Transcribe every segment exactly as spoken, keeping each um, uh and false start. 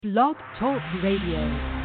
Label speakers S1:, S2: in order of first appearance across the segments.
S1: Blog Talk Radio.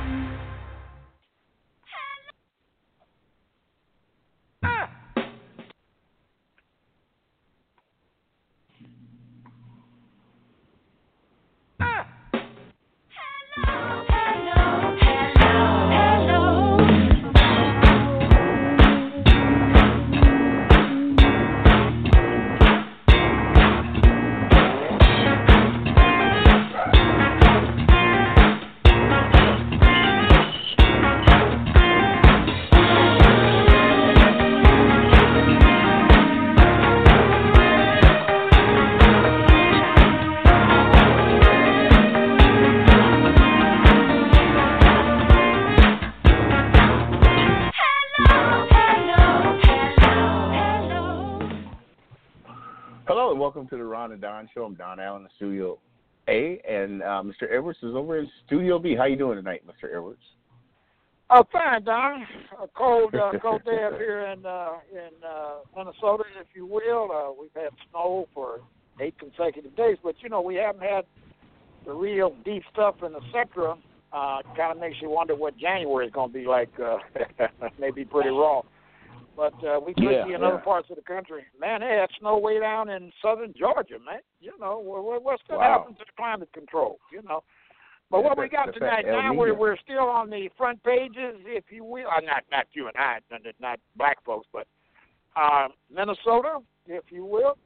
S2: Welcome to the Ron and Don Show. I'm Don Allen in Studio A, and uh, Mister Edwards is over in Studio B. How you doing tonight, Mister Edwards?
S3: Oh, fine, Don. A cold, uh, cold day up here in uh, in uh, Minnesota, if you will. Uh, we've had snow for eight consecutive days, but you know we haven't had the real deep stuff in the Centra. Uh, kind of makes you wonder what January is going to be like. Uh, maybe pretty raw. But uh, we could
S2: yeah,
S3: be in other
S2: yeah.
S3: parts of the country. Man, they had snow way down in southern Georgia, man. You know, what, what's going to
S2: wow.
S3: happen to the climate control, you know? But
S2: yeah,
S3: what we got tonight, now we're, we're still on the front pages, if you will. Uh, not not you and I, not, not black folks, but uh, Minnesota, if you will.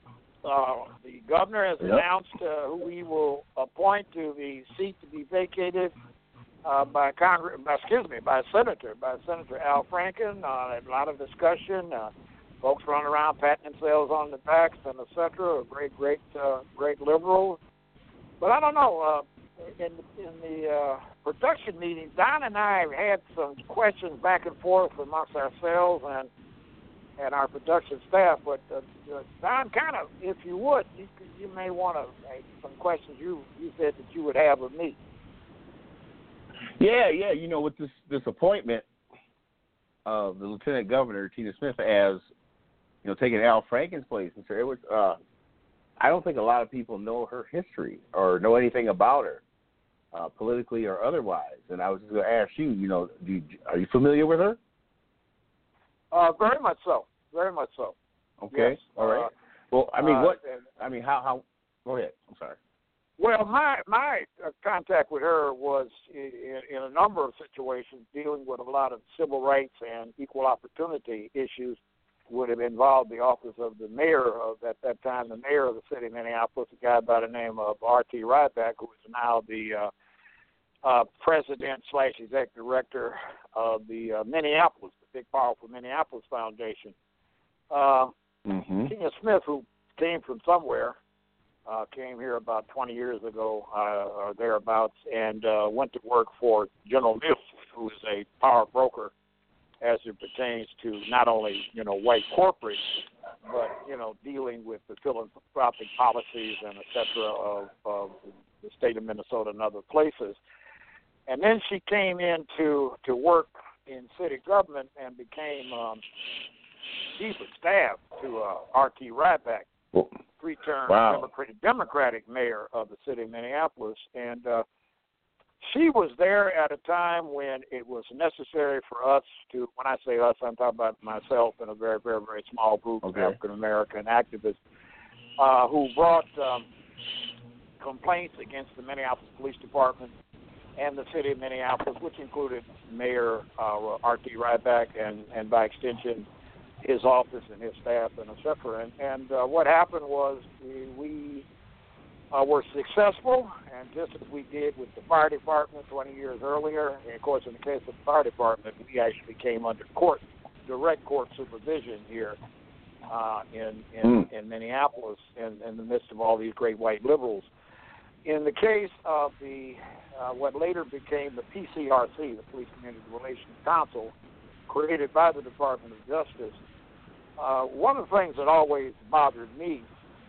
S3: Uh, the governor has
S2: yep. announced
S3: uh, who he will appoint to the seat to be vacated Uh, by Congress, by, excuse me, by Senator, by Senator Al Franken. Uh, a lot of discussion. Uh, folks running around patting themselves on the backs and et cetera. A great, great, uh, great liberal. But I don't know. Uh, in in the uh, production meeting, Don and I had some questions back and forth amongst ourselves and and our production staff. But uh, uh, Don, kind of, if you would, you, you may want to uh, some questions you you said that you would have of me.
S2: Yeah, yeah. You know, with this, this appointment of the Lieutenant Governor, Tina Smith, as, you know, taking Al Franken's place, Mister Edwards, uh, I don't think a lot of people know her history or know anything about her, uh, politically or otherwise. And I was just going to ask you, you know, do you, are you familiar with her?
S3: Uh, very much so. Very much so.
S2: Okay.
S3: Yes.
S2: All right.
S3: Uh,
S2: well, I mean,
S3: uh,
S2: what, I mean, how, how, go ahead. I'm sorry.
S3: Well, my my uh, contact with her was in, in a number of situations dealing with a lot of civil rights and equal opportunity issues. Would have involved the office of the mayor of at that time, the mayor of the city of Minneapolis, a guy by the name of R T Ryback, who is now the uh, uh, president slash executive director of the uh, Minneapolis, the Big Powerful Minneapolis Foundation. Uh,
S2: mm-hmm.
S3: Tina Smith, who came from somewhere. Uh, came here about twenty years ago uh, or thereabouts and uh, went to work for General Mills, who is a power broker as it pertains to not only, you know, white corporates, but, you know, dealing with the philanthropic policies and et cetera of, of the state of Minnesota and other places. And then she came in to, to work in city government and became um, chief of staff to uh, R T Ryback.
S2: Well,
S3: three-term
S2: wow.
S3: Democratic, Democratic mayor of the city of Minneapolis. And uh, she was there at a time when it was necessary for us to, when I say us, I'm talking about myself and a very, very, very small group
S2: okay.
S3: of African-American activists uh, who brought um, complaints against the Minneapolis Police Department and the city of Minneapolis, which included Mayor uh, R T Ryback and, and by extension, his office and his staff and et cetera. And, and uh, what happened was we, we uh, were successful, and just as we did with the fire department twenty years earlier, and of course in the case of the fire department, we actually came under court, direct court supervision here uh, in, in, mm. in Minneapolis in, in the midst of all these great white liberals. In the case of the uh, what later became the P C R C, the Police Community Relations Council, created by the Department of Justice, uh, one of the things that always bothered me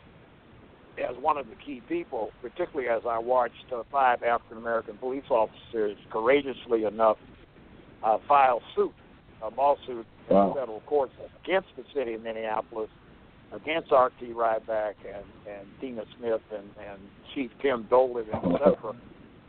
S3: as one of the key people, particularly as I watched uh, five African-American police officers courageously enough uh, file suit, a lawsuit
S2: wow.
S3: in the federal courts against the city of Minneapolis, against R T Ryback and, and Tina Smith and, and Chief Tim Dolan, et cetera.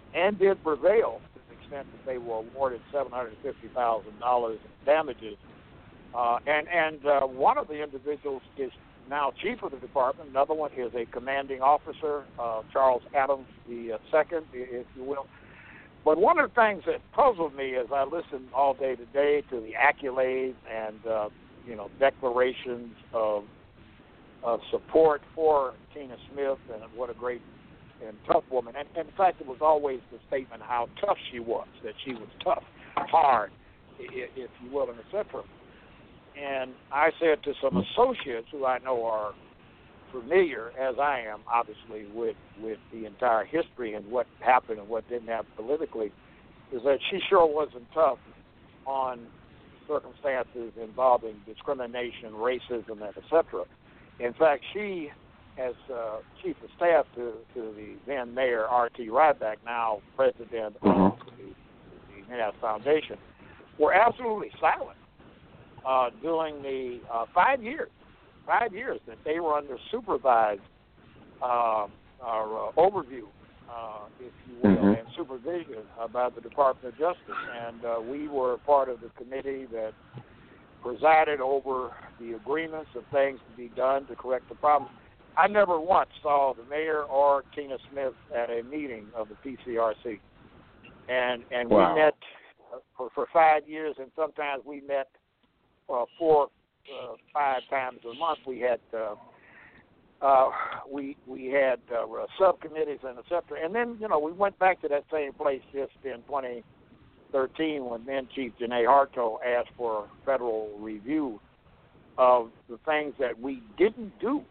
S3: and did prevail to the extent that they were awarded seven hundred fifty thousand dollars in damages. Uh, and and uh, one of the individuals is now chief of the department. Another one is a commanding officer, uh, Charles Adams the uh, second, if you will. But one of the things that puzzled me as I listened all day today to the accolades and uh, you know declarations of of support for Tina Smith and what a great and tough woman. And, and in fact, it was always the statement how tough she was, that she was tough, hard, if you will, and et cetera. And I said to some associates who I know are familiar, as I am, obviously, with, with the entire history and what happened and what didn't happen politically, is that she sure wasn't tough on circumstances involving discrimination, racism, and et cetera. In fact, she, as uh, chief of staff to, to the then mayor, R T Ryback, now president mm-hmm. of the, the Minneapolis Foundation, were absolutely silent uh, during the uh, five years, five years that they were under supervised uh, or, uh, overview, uh, if you will, mm-hmm. and supervision by the Department of Justice. And uh, we were part of the committee that presided over the agreements of things to be done to correct the problem. I never once saw the mayor or Tina Smith at a meeting of the P C R C. And and wow. we met for, for five years, and sometimes we met uh, four, uh, five times a month. We had uh, uh, we we had uh, subcommittees and et cetera. And then, you know, we went back to that same place just in twenty thirteen when then Chief Janae Harto asked for a federal review of the things that we didn't do.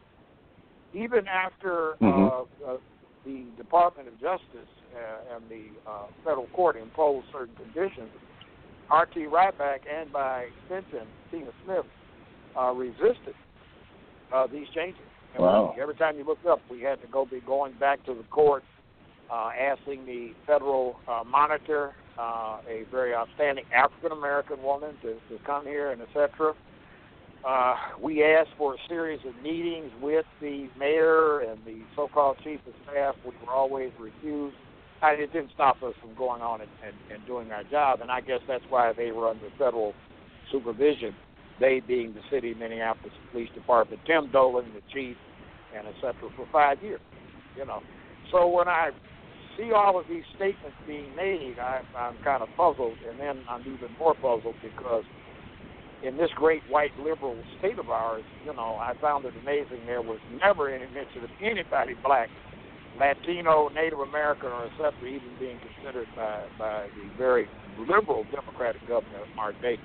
S3: Even after mm-hmm. uh, uh, the Department of Justice uh, and the uh, federal court imposed certain conditions, R T Ryback and by extension Tina Smith uh, resisted uh, these changes. And
S2: wow.
S3: we, every time you looked up, we had to go be going back to the court, uh, asking the federal uh, monitor, uh, a very outstanding African-American woman, to, to come here and et cetera. Uh, we asked for a series of meetings with the mayor and the so-called chief of staff. We were always refused. I, it didn't stop us from going on and, and, and doing our job, and I guess that's why they were under federal supervision, they being the city of Minneapolis Police Department, Tim Dolan, the chief, and et cetera, for five years. You know, so when I see all of these statements being made, I, I'm kind of puzzled, and then I'm even more puzzled because in this great white liberal state of ours, you know, I found it amazing there was never any mention of anybody black, Latino, Native American, or et cetera, even being considered by, by the very liberal Democratic governor, Mark Dayton.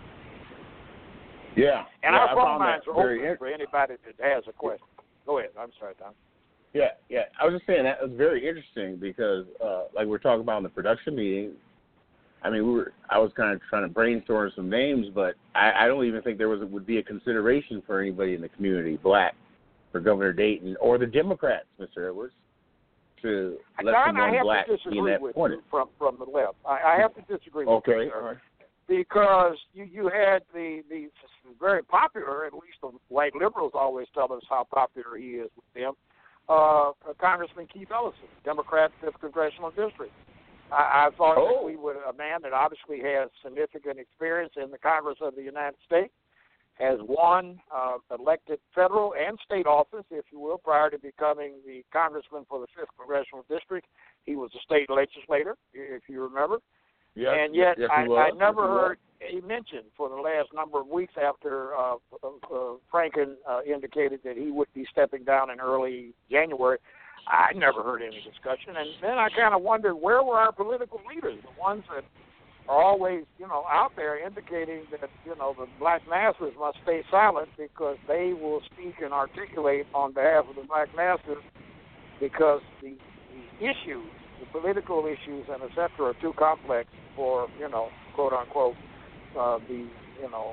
S2: Yeah.
S3: And
S2: yeah,
S3: our phone lines are open
S2: in-
S3: for anybody that has a question. Go ahead. I'm sorry, Tom.
S2: Yeah, yeah. I was just saying that was very interesting because, uh, like we're talking about in the production meeting, I mean, we were. I was kind of trying to brainstorm some names, but I, I don't even think there was would be a consideration for anybody in the community, black, for Governor Dayton or the Democrats, Mister Edwards, to let
S3: Don,
S2: someone
S3: I have
S2: black
S3: to
S2: be in that
S3: with
S2: corner.
S3: You from from the left. I, I have to disagree with
S2: okay.
S3: you, sir,
S2: all right.
S3: because you you had the the very popular, at least the white liberals always tell us how popular he is with them. Uh, Congressman Keith Ellison, Democrat, fifth Congressional District. I, I thought
S2: oh.
S3: that we would, a man that obviously has significant experience in the Congress of the United States, has won uh, elected federal and state office, if you will, prior to becoming the congressman for the fifth Congressional District. He was a state legislator, if you remember.
S2: Yes,
S3: and yet
S2: yes,
S3: I, I never
S2: yes,
S3: heard a mention for the last number of weeks after uh, uh, Franken uh, indicated that he would be stepping down in early January. I never heard any discussion, and then I kind of wondered where were our political leaders, the ones that are always, you know, out there indicating that, you know, the black masses must stay silent because they will speak and articulate on behalf of the black masses because the, the issues, the political issues and et cetera, are too complex for, you know, quote unquote, uh, the, you know,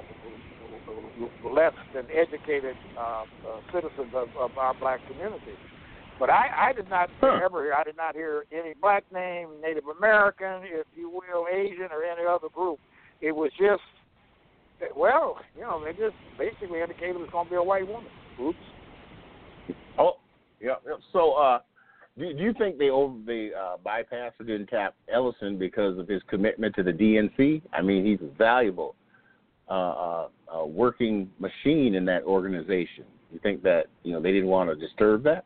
S3: less than educated uh, uh, citizens of, of our black community. But I, I did not
S2: huh.
S3: ever hear, I did not hear any black name, Native American, if you will, Asian, or any other group. It was just, well, you know, they just basically indicated it was going to be a white woman. Oops.
S2: Oh, yeah. yeah. So, uh, Do, do you think they over they uh, bypassed or didn't tap Ellison because of his commitment to the D N C? I mean, he's a valuable uh, uh, uh, working machine in that organization. You think that you know they didn't want to disturb that?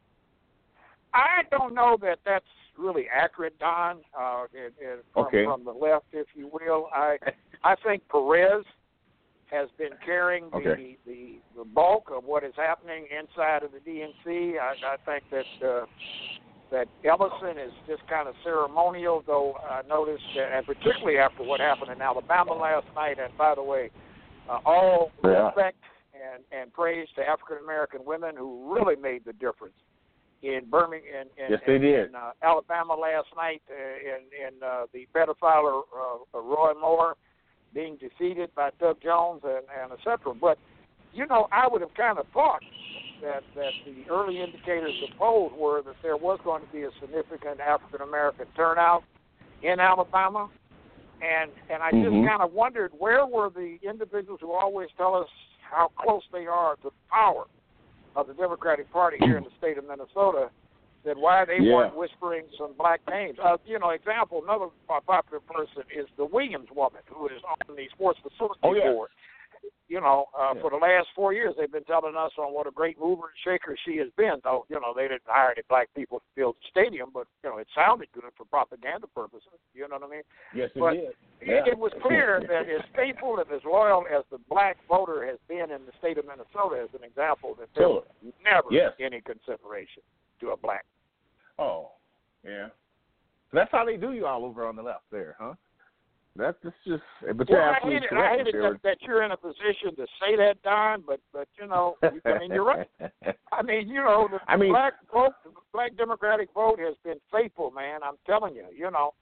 S3: I don't know that that's really accurate, Don. Uh, it, it, from,
S2: okay.
S3: from the left, if you will, I I think Perez has been carrying the,
S2: okay.
S3: the the bulk of what is happening inside of the D N C. I, I think that uh, that Ellison is just kind of ceremonial, though I noticed, that, and particularly after what happened in Alabama last night. And by the way, uh, all
S2: yeah.
S3: respect and, and praise to African American women who really made the difference in Birmingham, in, in,
S2: yes, they
S3: in,
S2: did.
S3: in uh, Alabama last night, uh, in, in uh, the pedophile uh, Roy Moore being defeated by Doug Jones and, and et cetera. But, you know, I would have kind of thought that, that the early indicators of polls were that there was going to be a significant African-American turnout in Alabama. And and I
S2: mm-hmm.
S3: just kind of wondered, where were the individuals who always tell us how close they are to the power of the Democratic Party here in the state of Minnesota, that why they
S2: yeah.
S3: weren't whispering some black names. Uh, you know, example, another popular person is the Williams woman, who is on the sports facility
S2: oh, yeah.
S3: board. You know, uh,
S2: yeah.
S3: for the last four years, they've been telling us on what a great mover and shaker she has been. Though, you know, they didn't hire any black people to build the stadium, but, you know, it sounded good for propaganda purposes. You know what I mean?
S2: Yes, it
S3: but
S2: did.
S3: Yeah. It, it was clear
S2: yeah.
S3: that as faithful and as loyal as the black voter has been in the state of Minnesota, as an example, that there was never
S2: yes.
S3: any consideration to a black.
S2: Oh, yeah. So that's how they do you all over on the left there, huh? That's just, but you're
S3: well,
S2: absolutely
S3: I hate it,
S2: correct.
S3: I hate it that, that you're in a position to say that, Don, but, but you know, I mean, you're right. I mean, you know, the,
S2: I mean,
S3: the black vote, the black Democratic vote has been faithful, man, I'm telling you, you know.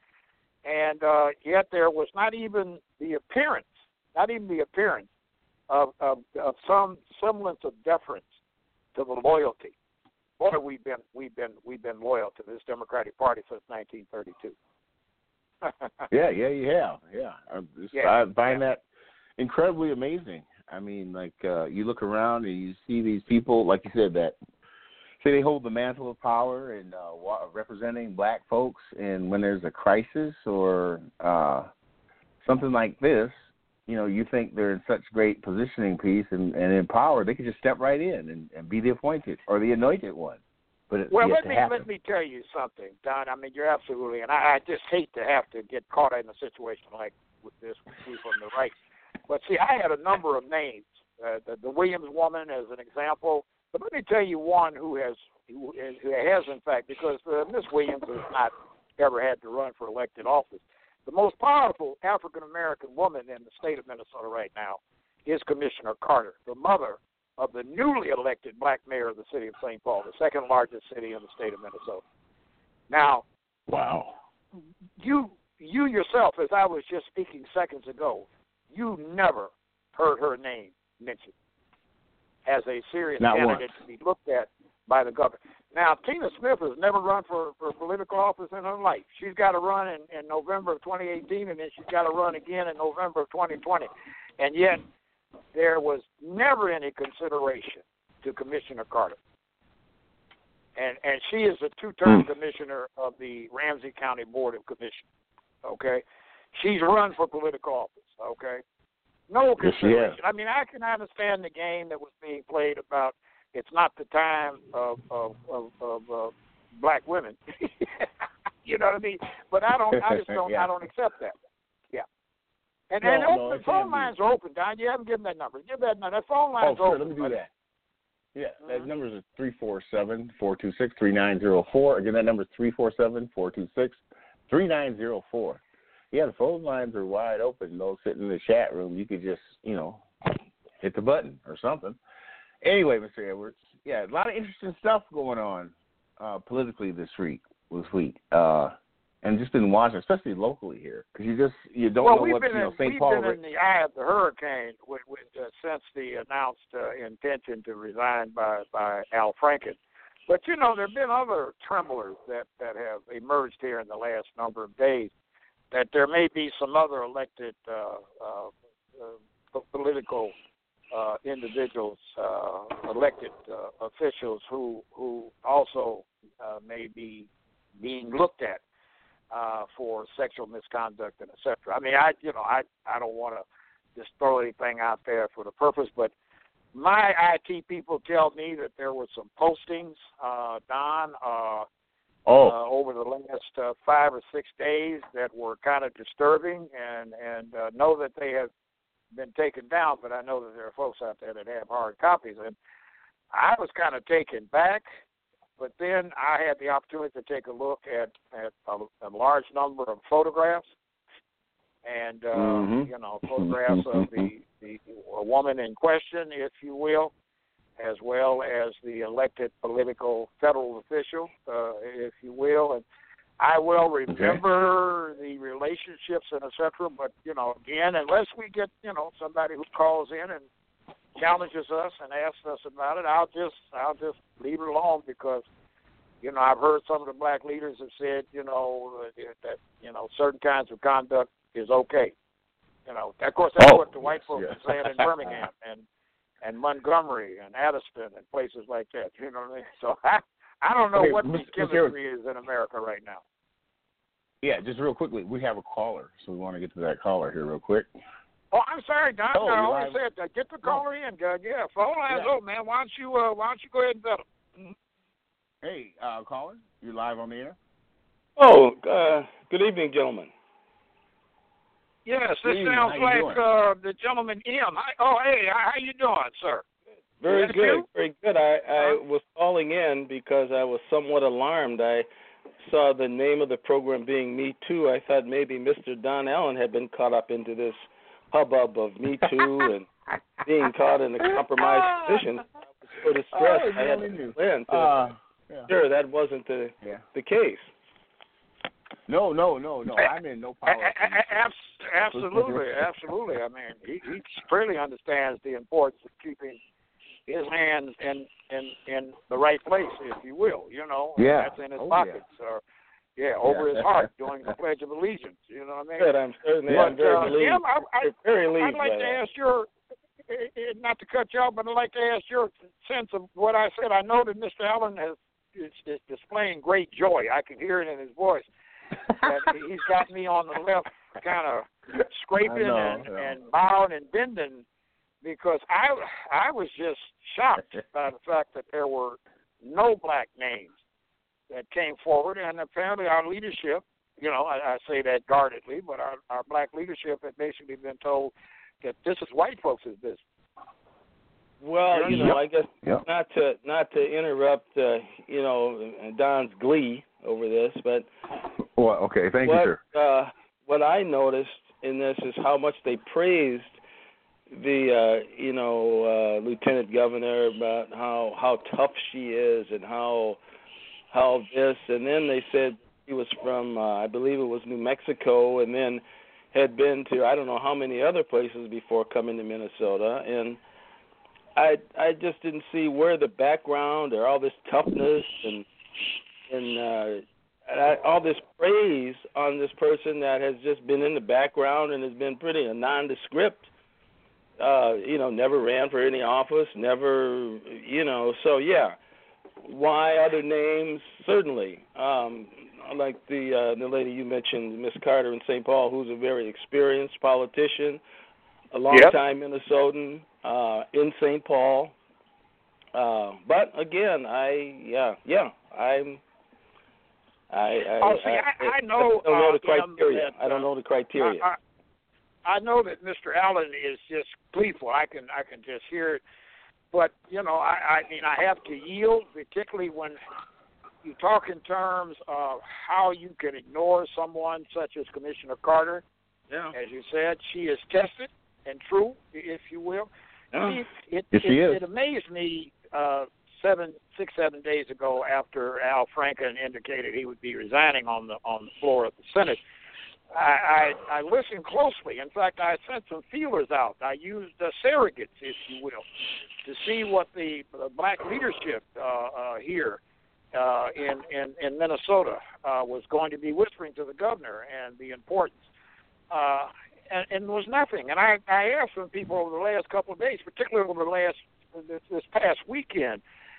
S3: And uh, yet there was not even the appearance, not even the appearance of, of, of some semblance of deference to the loyalty. Boy, we've been, we've been, we've been loyal to this Democratic Party since nineteen thirty-two.
S2: yeah, yeah, you have. Yeah, I, just,
S3: yeah,
S2: I find
S3: yeah.
S2: that incredibly amazing. I mean, like uh, you look around and you see these people, like you said, that say they hold the mantle of power and uh, representing black folks, and when there's a crisis or uh, something like this, you know, you think they're in such great positioning piece and, and in power, they could just step right in and, and be the appointed or the anointed one. But it's
S3: well,
S2: yet
S3: let
S2: to
S3: me
S2: happen.
S3: let me tell you something, Don. I mean, you're absolutely, and I, I just hate to have to get caught in a situation like with this with people on the right. But see, I had a number of names. Uh, the, the Williams woman, as an example. But let me tell you one who has who, who has in fact, because uh, Miss Williams has not ever had to run for elected office. The most powerful African American woman in the state of Minnesota right now is Commissioner Carter, the mother of the newly elected black mayor of the city of Saint Paul, the second largest city in the state of Minnesota. Now,
S2: wow,
S3: you you yourself, as I was just speaking seconds ago, you never heard her name mentioned as a serious
S2: Not
S3: candidate
S2: once.
S3: to be looked at by the governor. Now, Tina Smith has never run for, for political office in her life. She's got to run in, in November of twenty eighteen, and then she's got to run again in November of twenty twenty. And yet, there was never any consideration to Commissioner Carter. And and she is a two-term
S2: Hmm.
S3: commissioner of the Ramsey County Board of Commissioners, okay? She's run for political office, okay? No
S2: Yes, she
S3: consideration.
S2: has.
S3: I mean, I can understand the game that was being played about it's not the time of of, of, of uh, black women. You know what I mean? But I don't. I just don't.
S2: Yeah.
S3: I don't accept that. Yeah. And
S2: No,
S3: and
S2: no,
S3: open,
S2: it
S3: the phone
S2: can't be.
S3: lines are open, Don. You haven't given that number. Give that number. That phone line's
S2: Oh, sure.
S3: open.
S2: Let me do
S3: buddy.
S2: that. Yeah, that
S3: Mhm.
S2: number is three four seven, four two six, three nine zero four. Again, that number is three four seven, four two six, three nine zero four. Yeah, the phone lines are wide open. Those sitting in the chat room, you could just, you know, hit the button or something. Anyway, Mister Edwards, yeah, a lot of interesting stuff going on uh, politically this week. This week, uh, and just been watching, especially locally here, because you just you don't
S3: well,
S2: know
S3: we've
S2: what
S3: been
S2: you know.
S3: in,
S2: Saint
S3: we've
S2: Paul.
S3: been in the eye of the hurricane with, with, uh, since the announced uh, intention to resign by, by Al Franken. But, you know, there have been other tremblers that, that have emerged here in the last number of days, that there may be some other elected uh, uh, uh, political uh, individuals, uh, elected uh, officials who who also uh, may be being looked at uh, for sexual misconduct and et cetera. I mean, I you know I I don't want to just throw anything out there for the purpose, but my I T people tell me that there were some postings, uh, Don, uh,
S2: Oh,
S3: uh, over the last uh, five or six days that were kind of disturbing, and and uh, know that they have been taken down. But I know that there are folks out there that have hard copies, and I was kind of taken back. But then I had the opportunity to take a look at at a, a large number of photographs, and uh,
S2: Mhm.
S3: you know, photographs of the the a woman in question, if you will, as well as the elected political federal official, uh, if you will. And I will remember okay. the relationships and et cetera. But, you know, again, unless we get, you know, somebody who calls in and challenges us and asks us about it, I'll just I'll just leave it alone because, you know, I've heard some of the black leaders have said, you know, that, you know, certain kinds of conduct is okay. You know, of course, that's
S2: oh,
S3: what the white folks
S2: yes.
S3: are saying in Birmingham and and Montgomery and Addison and places like that. You know what I mean? So I, I don't know
S2: okay,
S3: what
S2: Mister
S3: the chemistry is in America right now.
S2: Yeah, just real quickly, we have a caller, so we want to get to that caller here real quick.
S3: Oh, I'm sorry, Don.
S2: Oh,
S3: I
S2: you're
S3: always
S2: live.
S3: said uh, get the caller in. Uh, yeah, phone lines
S2: Yeah.
S3: open, man. Why don't you uh, Why don't you go ahead and settle? Mm-hmm.
S2: Hey, uh, caller, you're live on the air.
S4: Oh, uh, good evening, gentlemen.
S3: Yes, this
S2: Good evening.
S3: sounds
S2: How you
S3: like
S2: doing?
S3: uh, the gentleman M. Hi, oh, hey, how you doing, sir?
S4: Very
S3: Is that
S4: good,
S3: you?
S4: very good. I, I was calling in because I was somewhat alarmed. I saw the name of the program being Me Too. I thought maybe Mister Don Allen had been caught up into this hubbub of Me Too and being caught in a compromised position. I was so distressed.
S2: Oh,
S4: I had
S2: really
S4: to
S2: new.
S4: plan to
S2: Uh, yeah.
S4: sure that wasn't the
S2: Yeah.
S4: the case.
S2: No, no, no, no. I'm in no power.
S3: Absolutely, absolutely. I mean, he, he clearly understands the importance of keeping his hands in, in in the right place, if you will. You know,
S2: Yeah.
S3: that's in his
S2: Oh,
S3: pockets,
S2: yeah.
S3: or yeah, over
S2: Yeah.
S3: his heart during the Pledge of Allegiance. You know what I mean?
S4: Good. I'm certainly
S3: But,
S4: I'm very
S3: uh,
S4: relieved.
S3: Jim, I, I,
S4: very relieved
S3: I'd like
S4: by
S3: to
S4: that.
S3: ask your, not to cut you off, but I'd like to ask your sense of what I said. I know that Mister Allen has is, is displaying great joy. I can hear it in his voice. That he's got me on the left, kind of scraping
S2: know,
S3: and,
S2: yeah.
S3: and bowing and bending, because I I was just shocked by the fact that there were no black names that came forward, and apparently our leadership, you know, I, I say that guardedly, but our, our black leadership had basically been told that this is white folks' business.
S4: Well, you know, I guess
S2: Yep.
S4: not to not to interrupt, uh, you know, Don's glee over this, but
S2: Well, okay. Thank
S4: what
S2: you, sir.
S4: uh, what I noticed in this is how much they praised the, uh, you know, uh, Lieutenant Governor about how how tough she is and how how this, and then they said he was from, uh, I believe it was New Mexico, and then had been to I don't know how many other places before coming to Minnesota, and I I just didn't see where the background or all this toughness and and uh, I, all this praise on this person that has just been in the background and has been pretty a nondescript. Uh, you know, never ran for any office, never, you know. So yeah, why other names? Certainly, um, like the uh, the lady you mentioned, Miss Carter in Saint Paul, who's a very experienced politician. A long-time yep. Minnesotan uh, in Saint Paul, uh, but again, I yeah yeah I'm I I,
S3: oh, see, I, I, I know
S4: I don't know
S3: uh,
S4: the criteria.
S3: that, uh,
S4: I don't know the criteria.
S3: I, I, I know that Mister Allen is just gleeful. I can I can just hear it, but you know I, I mean I have to yield, particularly when you talk in terms of how you can ignore someone such as Commissioner Carter.
S4: Yeah,
S3: as you said, she is tested and true, if you will.
S4: Yeah.
S3: See, it,
S2: yes,
S3: it,
S2: she is.
S3: it amazed me uh, seven, six, seven days ago after Al Franken indicated he would be resigning on the on the floor of the Senate. I, I, I listened closely. In fact, I sent some feelers out. I used uh, surrogates, if you will, to see what the, the black leadership uh, uh, here uh, in, in, in Minnesota uh, was going to be whispering to the governor and the importance. Uh, and, and was nothing. And I, I asked some people over the last couple of days, particularly over the last this, this past weekend,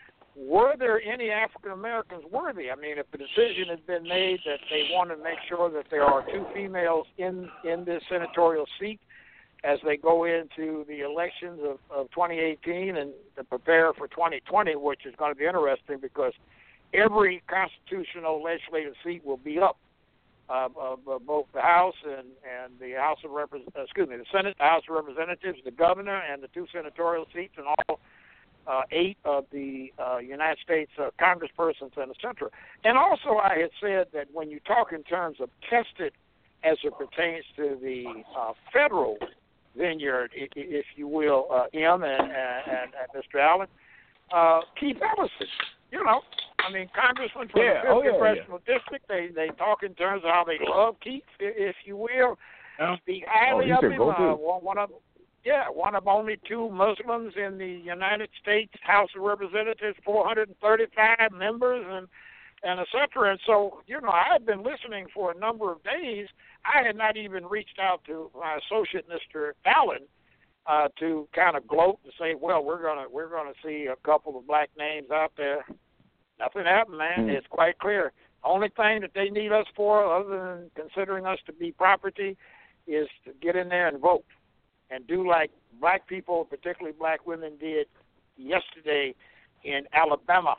S3: were there any African Americans worthy? I mean, if the decision has been made that they want to make sure that there are two females in, in this senatorial seat as they go into the elections of, of twenty eighteen and to prepare for twenty twenty, which is going to be interesting because every constitutional legislative seat will be up. Uh, uh, both the House and, and the House of Repres- uh, excuse me, the Senate, the House of Representatives, the governor, and the two senatorial seats, and all uh, eight of the uh, United States uh, congresspersons and et cetera. And also, I had said that when you talk in terms of tested as it pertains to the uh, federal vineyard, if you will, uh, M and, and, and Mister Allen, uh, Keith Ellison, you know. I mean, congressman from
S2: yeah.
S3: the fifth
S2: oh, yeah,
S3: Congressional
S2: yeah.
S3: District, they they talk in terms of how they love Keith, if you will,
S2: yeah.
S3: speak highly
S2: oh,
S3: of him. Uh,
S2: one,
S3: one of yeah, one of only two Muslims in the United States House of Representatives, four hundred thirty-five members, and and et cetera. And so, you know, I had been listening for a number of days. I had not even reached out to my associate, Mister Allen, uh, to kind of gloat and say, well, we're gonna we're gonna see a couple of black names out there. Nothing happened, man. Mm-hmm. It's quite clear. Only thing that they need us for, other than considering us to be property, is to get in there and vote and do like black people, particularly black women, did yesterday in Alabama,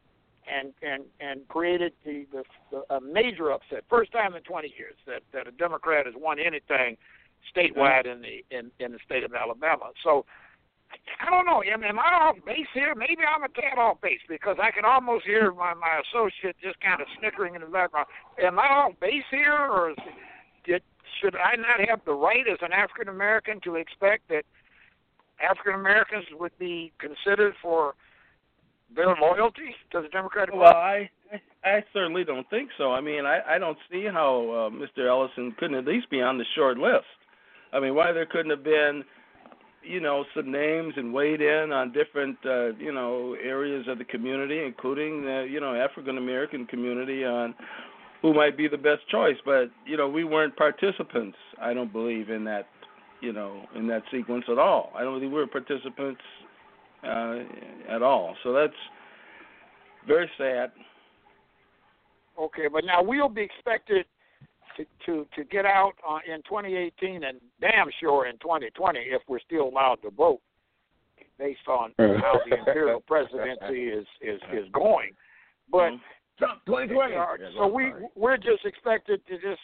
S3: and and and created the, the, the a major upset. First time in twenty years that, that a Democrat has won anything statewide in the in, in the state of Alabama. So. I don't know. Am, am I off base here? Maybe I'm a tad off base because I can almost hear my, my associate just kind of snickering in the background. Am I off base here, or is it, should I not have the right as an African American to expect that African Americans would be considered for their loyalty to the Democratic Party?
S4: Well, I I certainly don't think so. I mean, I, I don't see how uh, Mister Ellison couldn't at least be on the short list. I mean, why there couldn't have been, you know, some names and weighed in on different, uh, you know, areas of the community, including the, you know, African-American community on who might be the best choice. But, you know, we weren't participants, I don't believe, in that, you know, in that sequence at all. I don't think we were participants uh, at all. So that's very sad.
S3: Okay, but now we'll be expected To, to, to get out uh, in twenty eighteen and damn sure in twenty twenty if we're still allowed to vote based on how the imperial presidency is, is, is going. But
S2: twenty twenty.
S3: Uh, so we, we're just expected to just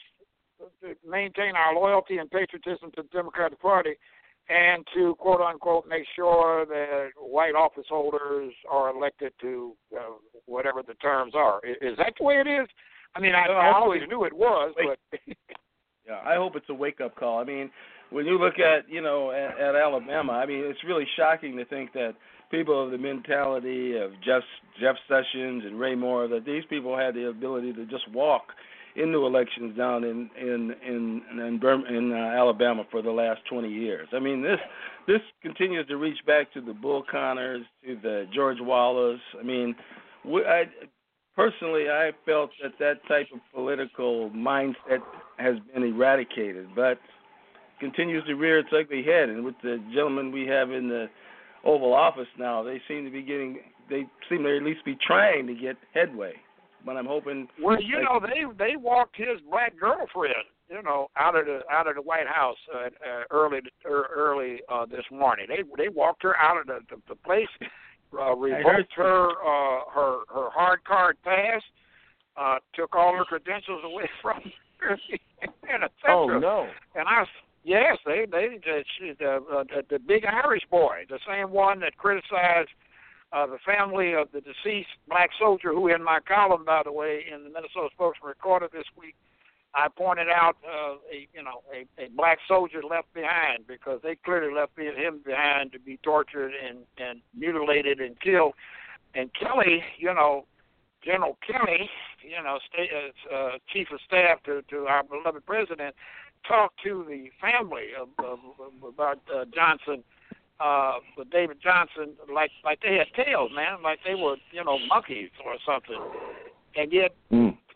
S3: to maintain our loyalty and patriotism to the Democratic Party and to, quote, unquote, make sure that white office holders are elected to uh, whatever the terms are. Is, is that the way it is? I mean, I, I always knew it was, but
S4: yeah, I hope it's a wake-up call. I mean, when you look at, you know, at, at Alabama, I mean, it's really shocking to think that people of the mentality of Jeff, Jeff Sessions and Ray Moore, that these people had the ability to just walk into elections down in in in in, Birmingham, in uh, Alabama for the last twenty years. I mean, this this continues to reach back to the Bull Connors, to the George Wallace. I mean, we, I. Personally, I felt that that type of political mindset has been eradicated, but continues to rear its ugly head. And with the gentlemen we have in the Oval Office now, they seem to be getting, they seem to at least be trying to get headway. But I'm hoping.
S3: Well, you know, they they walked his black girlfriend, you know, out of the out of the White House uh, uh, early early uh, this morning. They they walked her out of the the, the place. Uh, revoked her uh, her her hard card pass, uh, took all her credentials away from her, and et cetera.
S2: Oh no!
S3: And I yes, they they the, the, the the big Irish boy, the same one that criticized uh, the family of the deceased black soldier, who in my column, by the way, in the Minnesota Spokesman Recorder this week, I pointed out uh, a you know a, a black soldier left behind, because they clearly left him behind to be tortured and, and mutilated and killed. And Kelly, you know, General Kelly, you know, state, uh, chief of staff to, to our beloved president, talked to the family of, of, of about uh, Johnson, uh, with David Johnson, like like they had tails, man, like they were you know monkeys or something. And yet, mm.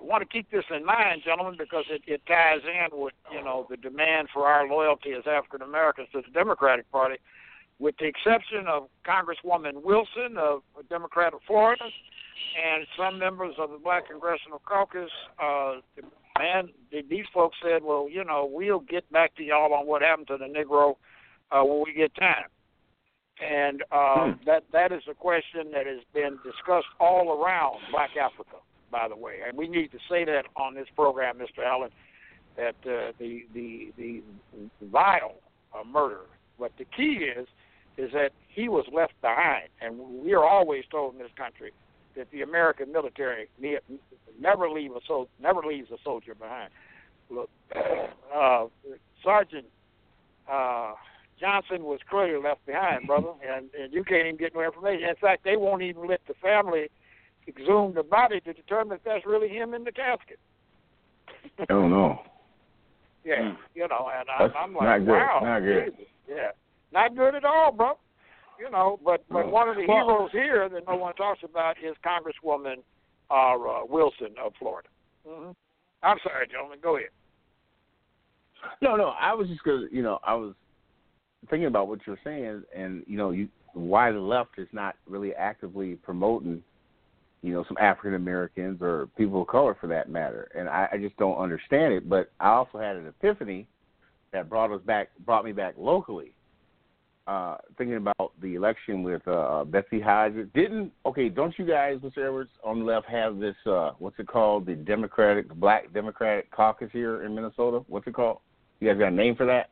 S3: want to keep this in mind, gentlemen, because it, it ties in with, you know, the demand for our loyalty as African Americans to the Democratic Party, with the exception of Congresswoman Wilson of the Democrat of Florida and some members of the Black Congressional Caucus. Uh, man, these folks said, well, you know, we'll get back to y'all on what happened to the Negro uh, when we get time. And uh, hmm. that that is a question that has been discussed all around Black Africa, by the way. And we need to say that on this program, Mister Allen, that uh, the, the, the vile uh, murder, but the key is, is that he was left behind. And we are always told in this country that the American military never leave a sol- never leaves a soldier behind. Look, uh, Sergeant uh, Johnson was clearly left behind, brother, and, and you can't even get no information. In fact, they won't even let the family exhume the body to determine if that's really him in the casket.
S2: Oh, no.
S3: Yeah, mm. you know, and I, I'm like,
S2: not good.
S3: wow.
S2: Not good.
S3: Jesus. Yeah, not good at all, bro. You know, but, but one of the well, heroes here that no one talks about is Congresswoman uh, uh, Wilson of Florida. Mm-hmm. I'm sorry, gentlemen. Go ahead.
S2: No, no, I was just going to, you know, I was thinking about what you're saying, and, you know, you why the left is not really actively promoting, you know, some African Americans or people of color for that matter. And I, I just don't understand it. But I also had an epiphany that brought us back, brought me back locally. Uh, thinking about the election with uh, Betsy Hodges. Didn't, okay, don't you guys, Mister Edwards, on the left have this, uh, what's it called, the Democratic, the Black Democratic Caucus here in Minnesota? What's it called? You guys got a name for that?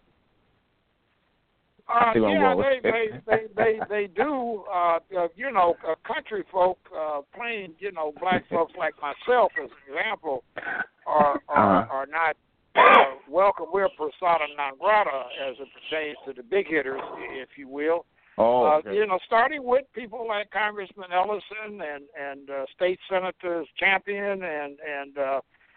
S3: Uh, yeah, they, they, they, they, they do, uh, uh, you know, uh, country folk, uh, plain, you know, black folks like myself, as an example, are, are,
S2: uh-huh.
S3: are not uh, welcome. We're persona non grata as it pertains to the big hitters, if you will.
S2: Oh, okay.
S3: uh, you know, starting with people like Congressman Ellison and, and uh, State Senators Champion and, and, uh,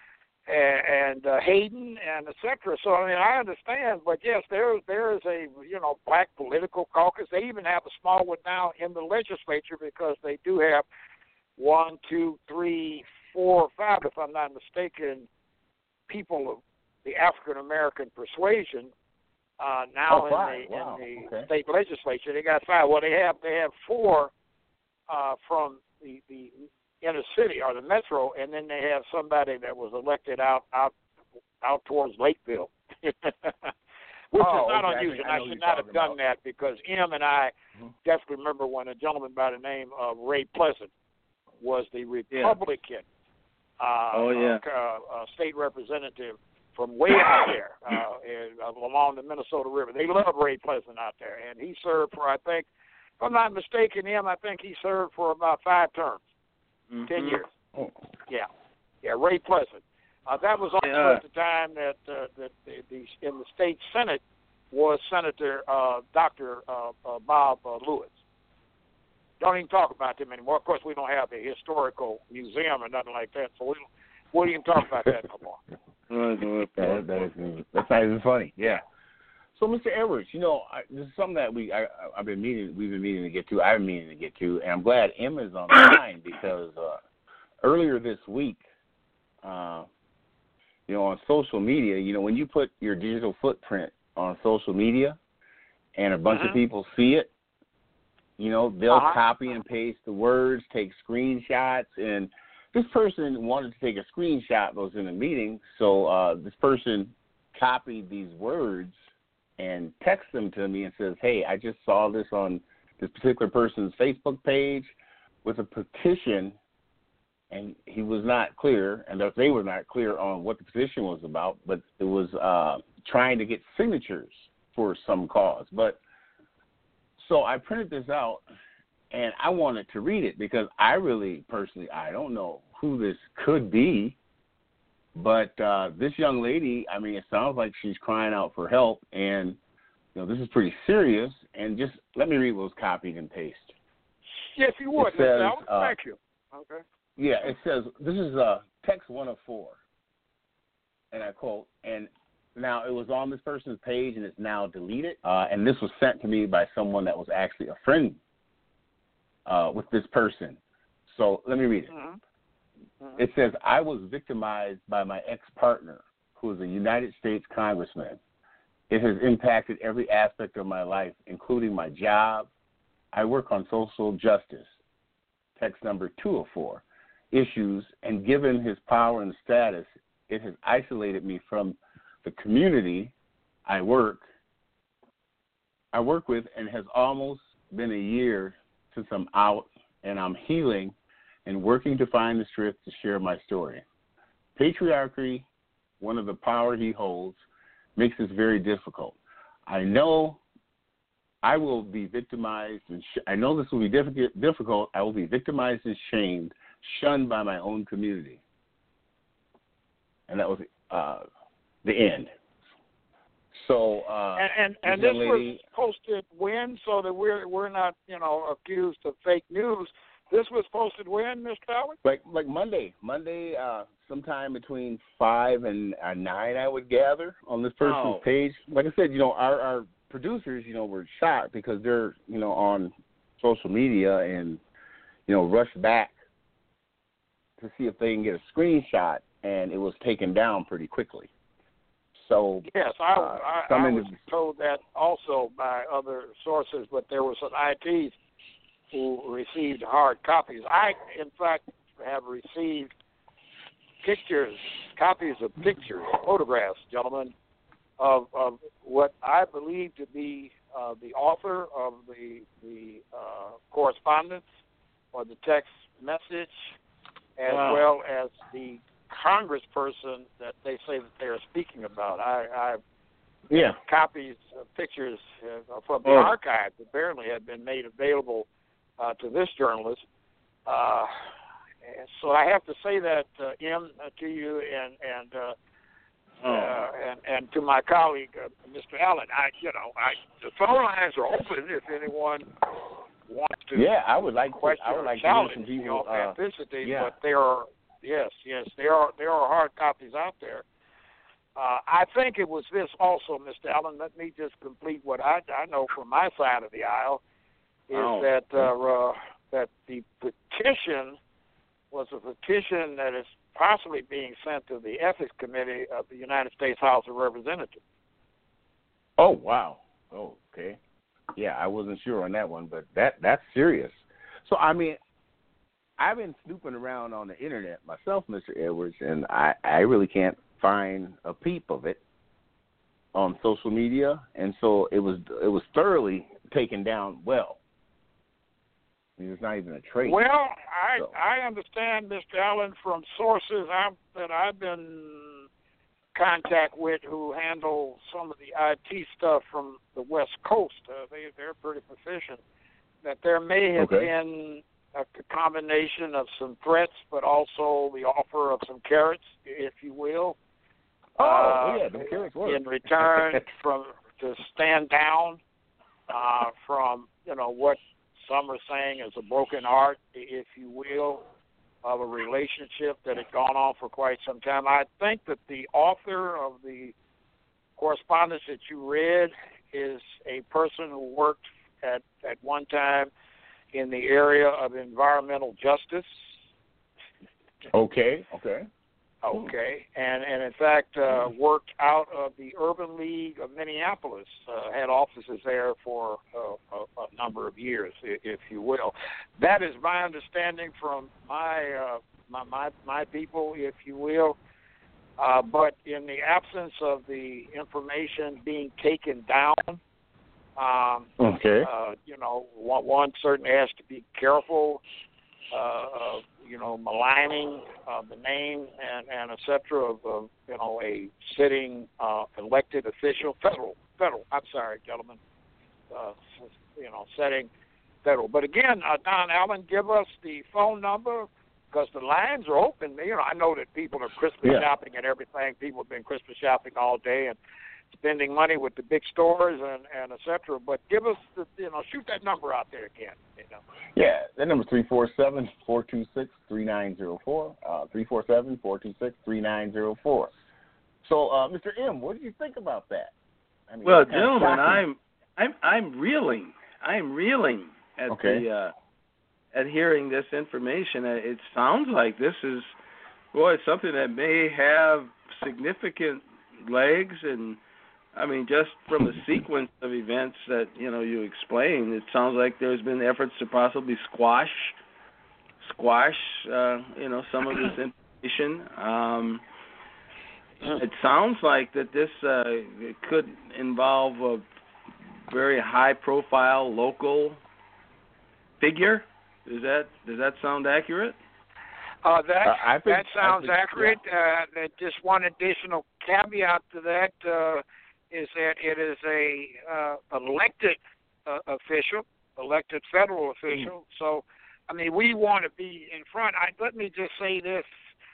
S3: and uh, Hayden and et cetera. So I mean, I understand, but yes, there there is a you know black political caucus. They even have a small one now in the legislature because they do have one, two, three, four, five, if I'm not mistaken, people of the African American persuasion uh, now
S2: oh, five.
S3: in the,
S2: wow.
S3: in the
S2: okay.
S3: state legislature. They got five. Well, they have they have four uh, from the the. inner city or the metro, and then they have somebody that was elected out out out towards Lakeville, which
S2: oh,
S3: is not
S2: okay.
S3: unusual.
S2: I,
S3: I, I should not have done
S2: about.
S3: that because Em and I
S2: mm-hmm.
S3: definitely remember when a gentleman by the name of Ray Pleasant was the Republican
S4: yeah.
S3: uh,
S4: oh, yeah.
S3: uh, uh, state representative from way out there uh, in, uh, along the Minnesota River. They love Ray Pleasant out there, and he served for, I think, if I'm not mistaken, him, I think he served for about five terms.
S4: Mm-hmm.
S3: Ten years.
S2: Oh.
S3: Yeah, yeah. Ray Pleasant. Uh, that was also
S4: yeah.
S3: at the time that uh, that the, the in the state senate was Senator uh, Doctor Uh, uh, Bob uh, Lewis. Don't even talk about them anymore. Of course, we don't have a historical museum or nothing like that, so we don't, we don't even talk about that no more.
S2: that, that is, that's not even funny. Yeah. So, Mister Edwards, you know, I, this is something that we I, I've been meaning, we've been meaning to get to. I've been meaning to get to, and I'm glad Emma's on the line because uh, earlier this week, uh, you know, on social media, you know, when you put your digital footprint on social media, and a bunch
S3: uh-huh.
S2: of people see it, you know, they'll
S3: uh-huh.
S2: copy and paste the words, take screenshots, and this person wanted to take a screenshot that was in a meeting, so uh, this person copied these words and text them to me and says, hey, I just saw this on this particular person's Facebook page with a petition, and he was not clear, and they were not clear on what the petition was about, but it was uh, trying to get signatures for some cause. But so I printed this out, and I wanted to read it because I really, personally, I don't know who this could be. But uh, this young lady, I mean, it sounds like she's crying out for help, and you know this is pretty serious. And just let me read what was copied and pasted.
S3: Yes, you would.
S2: It says, uh,
S3: Thank you. Okay.
S2: Yeah, it says, this is uh, text one of four, and I quote, and now it was on this person's page, and it's now deleted, uh, and this was sent to me by someone that was actually a friend uh, with this person. So let me read it.
S3: Uh-huh. Mm-hmm.
S2: It says, I was victimized by my ex-partner, who is a United States congressman. It has impacted every aspect of my life, including my job. I work on social justice, text number two oh four, issues, and given his power and status, it has isolated me from the community I work I work with, and has almost been a year since I'm out and I'm healing and working to find the strength to share my story. Patriarchy, one of the power he holds, makes this very difficult. I know I will be victimized, and sh- I know this will be diff- difficult. I will be victimized and shamed, shunned by my own community. And that was uh, the end. So, uh,
S3: and and, and
S2: this
S3: this
S2: lady,
S3: was posted when, so that we're we're not, you know, accused of fake news. This was posted when, Mister Allen?
S2: Like like Monday, Monday, uh, sometime between five and uh, nine, I would gather on this person's
S4: Oh.
S2: page. Like I said, you know, our, our producers, you know, were shocked because they're, you know, on social media and, you know, rushed back to see if they can get a screenshot, and it was taken down pretty quickly. So
S3: yes, I,
S2: uh,
S3: I,
S2: some
S3: I was
S2: indiv-
S3: told that also by other sources, but there were some I Ts who received hard copies. I, in fact, have received pictures, copies of pictures, photographs, gentlemen, of, of what I believe to be uh, the author of the the uh, correspondence or the text message, as
S4: Wow.
S3: well as the congressperson that they say that they are speaking about. I, I
S2: yeah.
S3: copies of pictures uh, from the
S4: Oh.
S3: archives apparently had been made available uh, to this journalist. Uh, and so I have to say that, uh, M, uh, to you and and, uh,
S4: Oh.
S3: uh, and and to my colleague, uh, Mister Allen. I, you know, I the phone lines are open if anyone wants to.
S2: Yeah, I would like to.
S3: question
S2: I would
S3: or
S2: like to hear
S3: challenge
S2: some
S3: the
S2: people. Uh,
S3: authenticity,
S2: yeah.
S3: but there are yes, yes, there are there are hard copies out there. Uh, I think it was this also, Mister Allen. Let me just complete what I, I know from my side of the aisle is
S4: Oh.
S3: that uh, uh, that the petition was a petition that is possibly being sent to the Ethics Committee of the United States House of Representatives.
S2: Oh wow. Oh okay. Yeah, I wasn't sure on that one, but that that's serious. So I mean, I've been snooping around on the internet myself, Mister Edwards, and I, I really can't find a peep of it on social media, and so it was it was thoroughly taken down well. I mean, there's not even a trace.
S3: Well, I
S2: So.
S3: I understand, Mister Allen, from sources I've, that I've been in contact with who handle some of the I T stuff from the West Coast. Uh, they they're pretty proficient. That there may have
S2: Okay.
S3: been a combination of some threats, but also the offer of some carrots, if you will.
S2: Oh,
S3: uh,
S2: yeah, the carrots work.
S3: in return from to stand down uh, from you know what some are saying is a broken heart, if you will, of a relationship that had gone on for quite some time. I think that the author of the correspondence that you read is a person who worked at, at one time in the area of environmental justice.
S2: Okay, okay.
S3: Okay, and, and in fact uh, worked out of the Urban League of Minneapolis, uh, had offices there for uh, a, a number of years, if you will. That is my understanding from my uh, my, my my people, if you will. Uh, but in the absence of the information being taken down, um,
S2: Okay.
S3: uh, you know, one, one certainly has to be careful. Uh, of, you know, maligning uh, the name and, and et cetera of, of, you know, a sitting uh, elected official, federal, federal, I'm sorry, gentlemen, uh, you know, setting federal. But again, uh, Don Allen, give us the phone number because the lines are open. You know, I know that people are Christmas
S2: Yeah.
S3: shopping and everything. People have been Christmas shopping all day and spending money with the big stores and, and et cetera. But give us, the, you know, shoot that number out there again, you know.
S2: Yeah, that number is three four seven, four two six, three nine zero four, uh, three four seven, four two six, three nine zero four. So, uh, Mister M, what do you think about that? I mean,
S4: Well,
S2: it's kind of
S4: gentlemen,
S2: shocking.
S4: I'm I'm I'm reeling. I'm reeling at
S2: Okay.
S4: the uh, at hearing this information. Uh, It sounds like this is Well, it's something that may have significant legs, and I mean, just from the sequence of events that you know you explained, it sounds like there's been efforts to possibly squash, squash, uh, you know, some of this information. Um, it sounds like that this uh, could involve a very high-profile local figure. Does that does that sound accurate?
S3: Uh, that
S2: Uh, I think-
S3: that sounds
S2: I think-
S3: accurate. Uh, that just one additional caveat to that uh, is that it is a uh, elected uh, official, elected federal official. Mm. So, I mean, we want to be in front. I, let me just say this.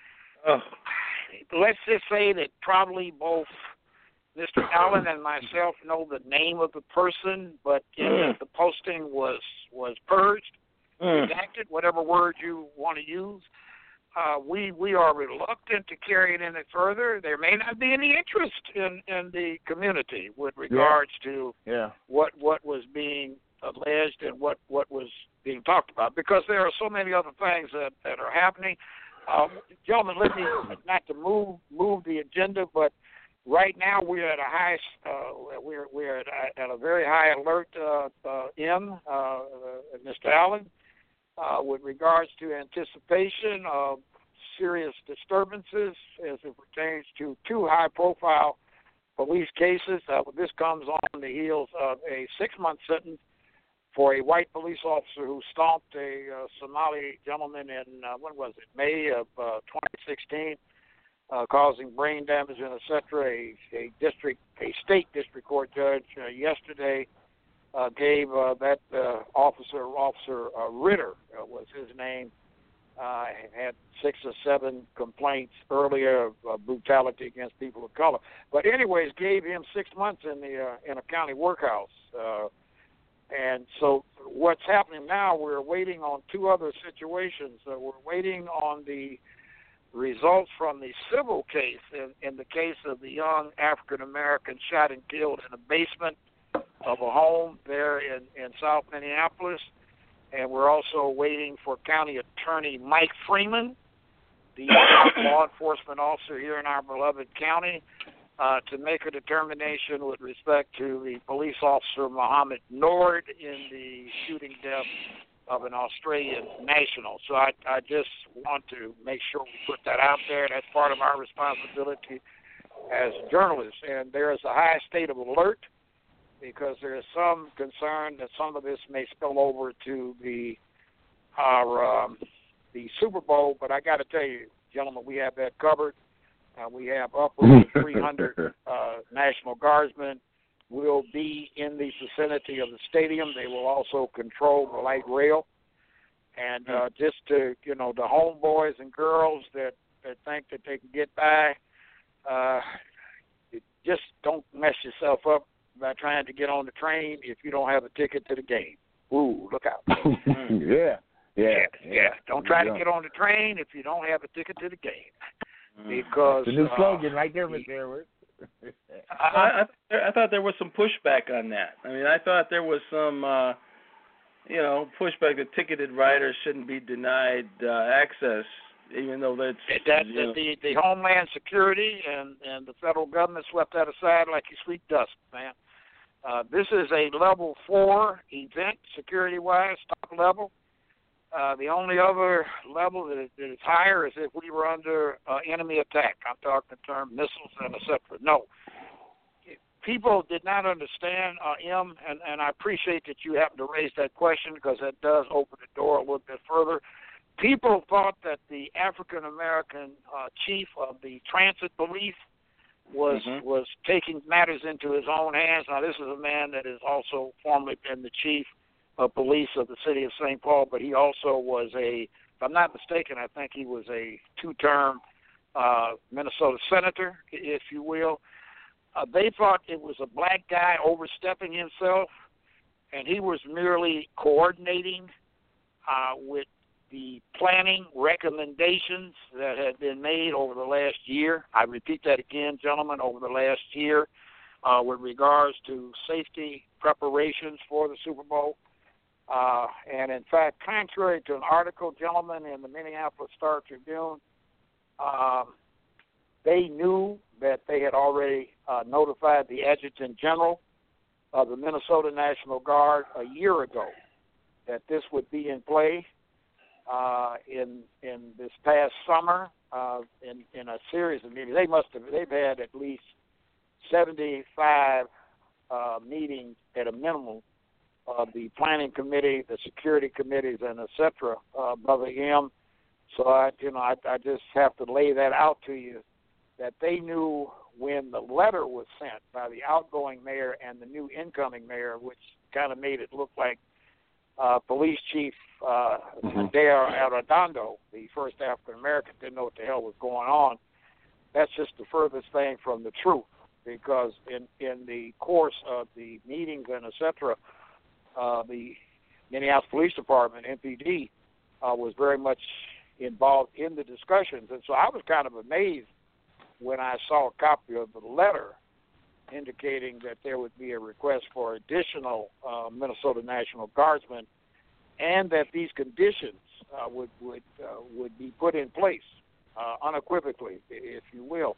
S4: Oh.
S3: Let's just say that probably both Mister Allen and myself know the name of the person, but mm. the posting was was purged, mm. redacted, whatever word you want to use. Uh, we we are reluctant to carry it any further. There may not be any interest in, in the community with regards
S2: yeah.
S3: to
S2: yeah.
S3: what what was being alleged and what, what was being talked about, because there are so many other things that, that are happening. Uh, gentlemen, let me not to move move the agenda, but right now we're at a high uh, we're we're at a, at a very high alert. Uh, uh, M, uh, uh, Mister Allen. Uh, with regards to anticipation of serious disturbances as it pertains to two high-profile police cases. Uh, this comes on the heels of a six-month sentence for a white police officer who stomped a uh, Somali gentleman in, uh, when was it, May of uh, twenty sixteen, uh, causing brain damage and et cetera. A, a district, a state district court judge uh, yesterday Uh, gave uh, that uh, officer, Officer uh, Ritter uh, was his name, uh, had six or seven complaints earlier of uh, brutality against people of color. But anyways, gave him six months in the uh, in a county workhouse. Uh, and so what's happening now, we're waiting on two other situations. Uh, we're waiting on the results from the civil case in, in the case of the young African-American shot and killed in a basement of a home there in, in South Minneapolis. And we're also waiting for County Attorney Mike Freeman, the law enforcement officer here in our beloved county, uh, to make a determination with respect to the police officer Muhammad Nord in the shooting death of an Australian national. So I, I just want to make sure we put that out there. That's part of our responsibility as journalists. And there is a high state of alert, because there is some concern that some of this may spill over to the our um, the Super Bowl. But I got to tell you, gentlemen, we have that covered. Uh, we have upwards of three hundred uh, National Guardsmen will be in the vicinity of the stadium. They will also control the light rail. And uh, just to, you know, the homeboys and girls that, that think that they can get by, uh, just don't mess yourself up by trying to get on the train if you don't have a ticket to the game. Ooh, look out.
S2: yeah, yeah,
S3: yeah,
S2: yeah.
S3: yeah. Don't try
S2: yeah.
S3: to get on the train if you don't have a ticket to the game. Because
S2: the new
S3: uh,
S2: slogan right there, Mister Edwards.
S4: I, I, I thought there was some pushback on that. I mean, I thought there was some, uh, you know, pushback that ticketed riders shouldn't be denied uh, access, even though that's
S3: that,
S4: you know.
S3: the the Homeland Security and, and the federal government swept that aside like you sweep dust, man. Uh, this is a level four event, security-wise, top level. Uh, the only other level that is, that is higher is if we were under uh, enemy attack. I'm talking in terms of missiles and et cetera. No. People did not understand, uh, M, and, and I appreciate that you happen to raise that question because that does open the door a little bit further. People thought that the African-American uh, chief of the transit police was mm-hmm. was taking matters into his own hands. Now, this is a man that has also formerly been the chief of police of the city of Saint Paul, but he also was a, if I'm not mistaken, I think he was a two-term uh, Minnesota senator, if you will. Uh, they thought it was a black guy overstepping himself, and he was merely coordinating uh, with the planning recommendations that had been made over the last year. I repeat that again, gentlemen, over the last year uh, with regards to safety preparations for the Super Bowl. Uh, and, in fact, contrary to an article, gentlemen, in the Minneapolis Star Tribune, Um, they knew that they had already uh, notified the Adjutant General of the Minnesota National Guard a year ago that this would be in play uh, in in this past summer uh, in in a series of meetings. They must have they've had at least seventy-five uh, meetings at a minimum of the planning committee, the security committees, and et cetera. Uh, Brother M. So I, you know, I, I just have to lay that out to you that they knew when the letter was sent by the outgoing mayor and the new incoming mayor, which kind of made it look like uh, Police Chief uh, mm-hmm. Dare Arredondo, the first African American, didn't know what the hell was going on. That's just the furthest thing from the truth, because in in the course of the meetings and et cetera, uh, the Minneapolis Police Department, M P D, uh, was very much involved in the discussions. And so I was kind of amazed when I saw a copy of the letter indicating that there would be a request for additional uh, Minnesota National Guardsmen, and that these conditions uh, would would uh, would be put in place uh, unequivocally, if you will.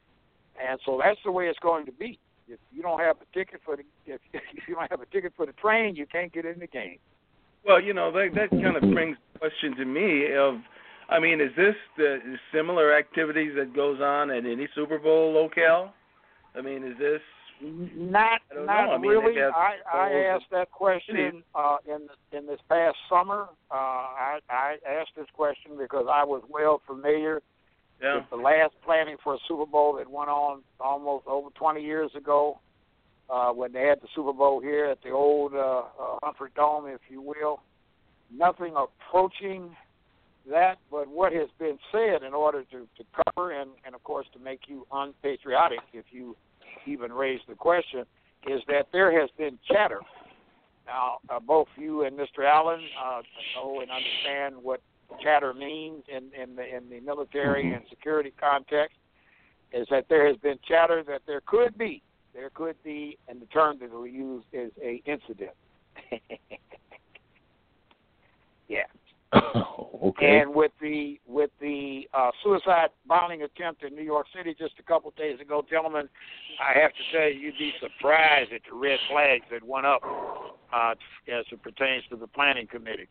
S3: And so that's the way it's going to be. If you don't have a ticket for the if, if you don't have a ticket for the train, you can't get in the game.
S4: Well, you know, that that kind of brings the question to me of, I mean, is this the similar activities that goes on at any Super Bowl locale? I mean, is this
S3: not
S4: I don't
S3: not
S4: know. I mean,
S3: really?
S4: I,
S3: I asked that question uh, in the, in this past summer. Uh, I, I asked this question because I was well familiar
S4: yeah.
S3: with the last planning for a Super Bowl that went on almost over twenty years ago, uh, when they had the Super Bowl here at the old uh, uh, Humphrey Dome, if you will. Nothing approaching that, but what has been said in order to, to cover and, and, of course, to make you unpatriotic, if you even raise the question, is that there has been chatter. Now, uh, both you and Mister Allen uh, know and understand what chatter means in, in, the, in the military and security context, is that there has been chatter that there could be, there could be, and the term that we use is a incident. yeah.
S2: Okay.
S3: And with the with the uh, suicide bombing attempt in New York City just a couple of days ago, gentlemen, I have to tell you, you'd be surprised at the red flags that went up uh, as it pertains to the planning committee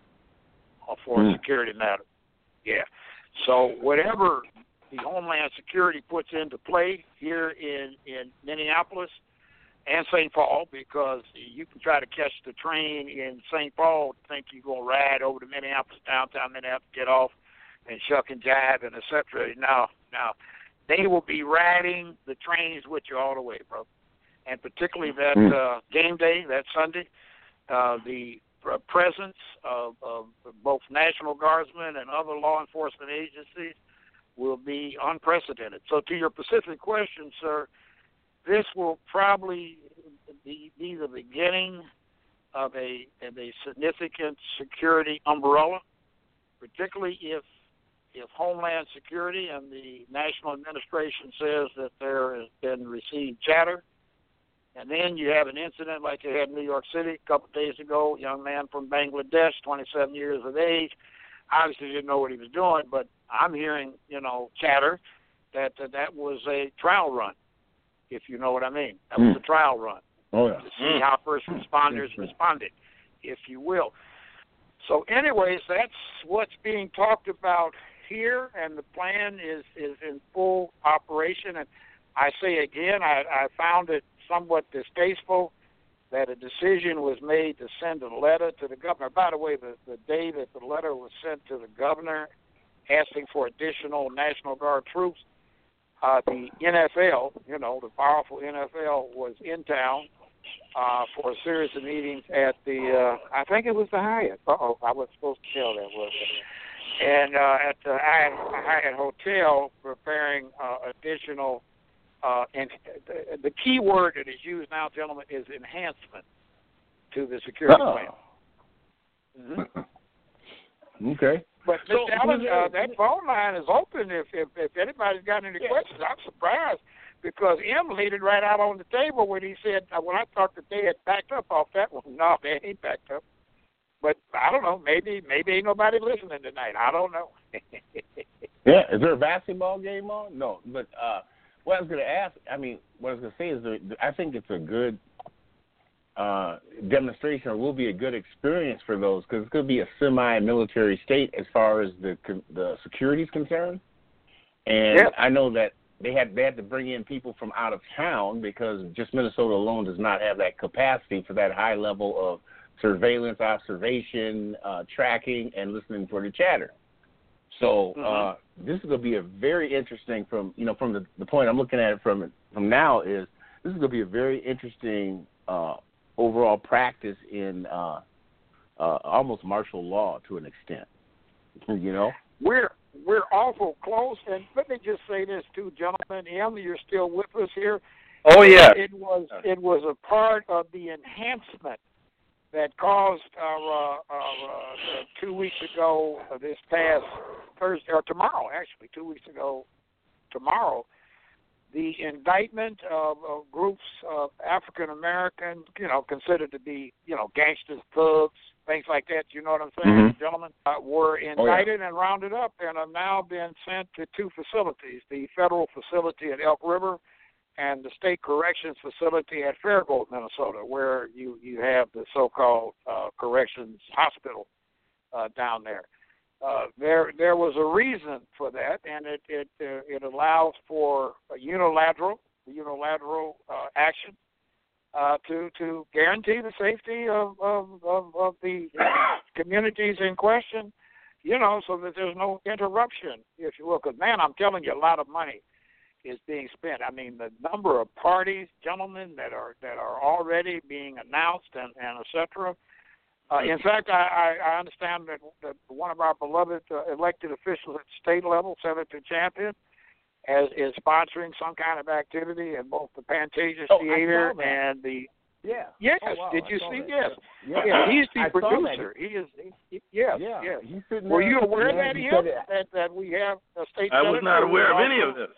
S3: for mm. security matters. Yeah. So whatever the Homeland Security puts into play here in, in Minneapolis and Saint Paul, because you can try to catch the train in Saint Paul, think you're going to ride over to Minneapolis, downtown Minneapolis, get off and shuck and jive and et cetera. Now, now, they will be riding the trains with you all the way, bro. And particularly that uh, game day, that Sunday, uh, the uh, presence of, of both National Guardsmen and other law enforcement agencies will be unprecedented. So to your specific question, sir, this will probably be, be the beginning of a, of a significant security umbrella, particularly if if Homeland Security and the National Administration says that there has been received chatter, and then you have an incident like you had in New York City a couple of days ago, a young man from Bangladesh, twenty-seven years of age, obviously didn't know what he was doing, but I'm hearing, you know, chatter that uh, that was a trial run, if you know what I mean. That was
S2: mm.
S3: a trial run
S2: oh, yeah.
S3: to see how first responders mm. responded, if you will. So anyways, that's what's being talked about here, and the plan is, is in full operation. And I say again, I, I found it somewhat distasteful that a decision was made to send a letter to the governor. By the way, the, the day that the letter was sent to the governor asking for additional National Guard troops, uh, the N F L, you know, the powerful N F L, was in town uh, for a series of meetings at the, uh, I think it was the Hyatt. Uh-oh, I wasn't supposed to tell that, was I? And uh, at the Hyatt Hotel, preparing uh, additional, uh, and the, the key word that is used now, gentlemen, is enhancement to the security
S2: oh.
S3: plan. Mm-hmm.
S2: Okay.
S3: But Mister So, Allen, uh, that phone line is open. If if, if anybody's got any yeah. questions, I'm surprised because M laid it right out on the table when he said, uh, when I thought that they had backed up off that one. No, they ain't backed up. But I don't know. Maybe maybe ain't nobody listening tonight. I don't know.
S2: Yeah, is there a basketball game on? No, but uh, what I was going to ask, I mean, what I was going to say is that I think it's a good uh, demonstration, or will be a good experience for those, because it's going to be a semi-military state as far as the the security is concerned. And
S3: yeah.
S2: I know that they had they had to bring in people from out of town because just Minnesota alone does not have that capacity for that high level of surveillance, observation, uh, tracking, and listening for the chatter. So uh, mm-hmm. this is going to be a very interesting from you know from the, the point I'm looking at it from from now is this is going to be a very interesting uh, overall practice in uh, uh, almost martial law to an extent. You know,
S3: we're we're awful close, and let me just say this too, gentlemen. Em, you're still with us here.
S4: Oh yeah,
S3: it was it was a part of the enhancement that caused uh, uh, uh, two weeks ago, uh, this past Thursday, or tomorrow, actually, two weeks ago, tomorrow, the indictment of, of groups of African American, you know, considered to be, you know, gangsters, thugs, things like that. You know what I'm saying,
S2: mm-hmm.
S3: gentlemen? Uh, were indicted oh, yeah. and rounded up, and have now been sent to two facilities: the federal facility at Elk River and the state corrections facility at Faribault, Minnesota, where you, you have the so-called uh, corrections hospital uh, down there. Uh, there there was a reason for that, and it it, uh, it allows for a unilateral unilateral uh, action uh, to to guarantee the safety of, of, of, of the communities in question, you know, so that there's no interruption, if you will. Because, man, I'm telling you, a lot of money is being spent. I mean, the number of parties, gentlemen, that are that are already being announced and, and et cetera. Uh, in fact, I, I, I understand that, that one of our beloved uh, elected officials at state level, Senator Champion, has, is sponsoring some kind of activity in both the Pantages
S2: oh,
S3: Theater and the.
S2: Yeah.
S3: Yes.
S2: Oh, wow.
S3: Did you
S2: I
S3: see?
S2: That.
S3: Yes.
S2: Yeah.
S3: yeah. He's the
S2: I
S3: producer. He is. He, he, yes.
S2: Yeah.
S3: Yes.
S2: He's sitting
S3: Were
S2: there,
S3: you aware
S2: yeah,
S3: that,
S2: he
S3: him,
S2: it.
S3: that that we have a state?
S4: I was not aware of any of this.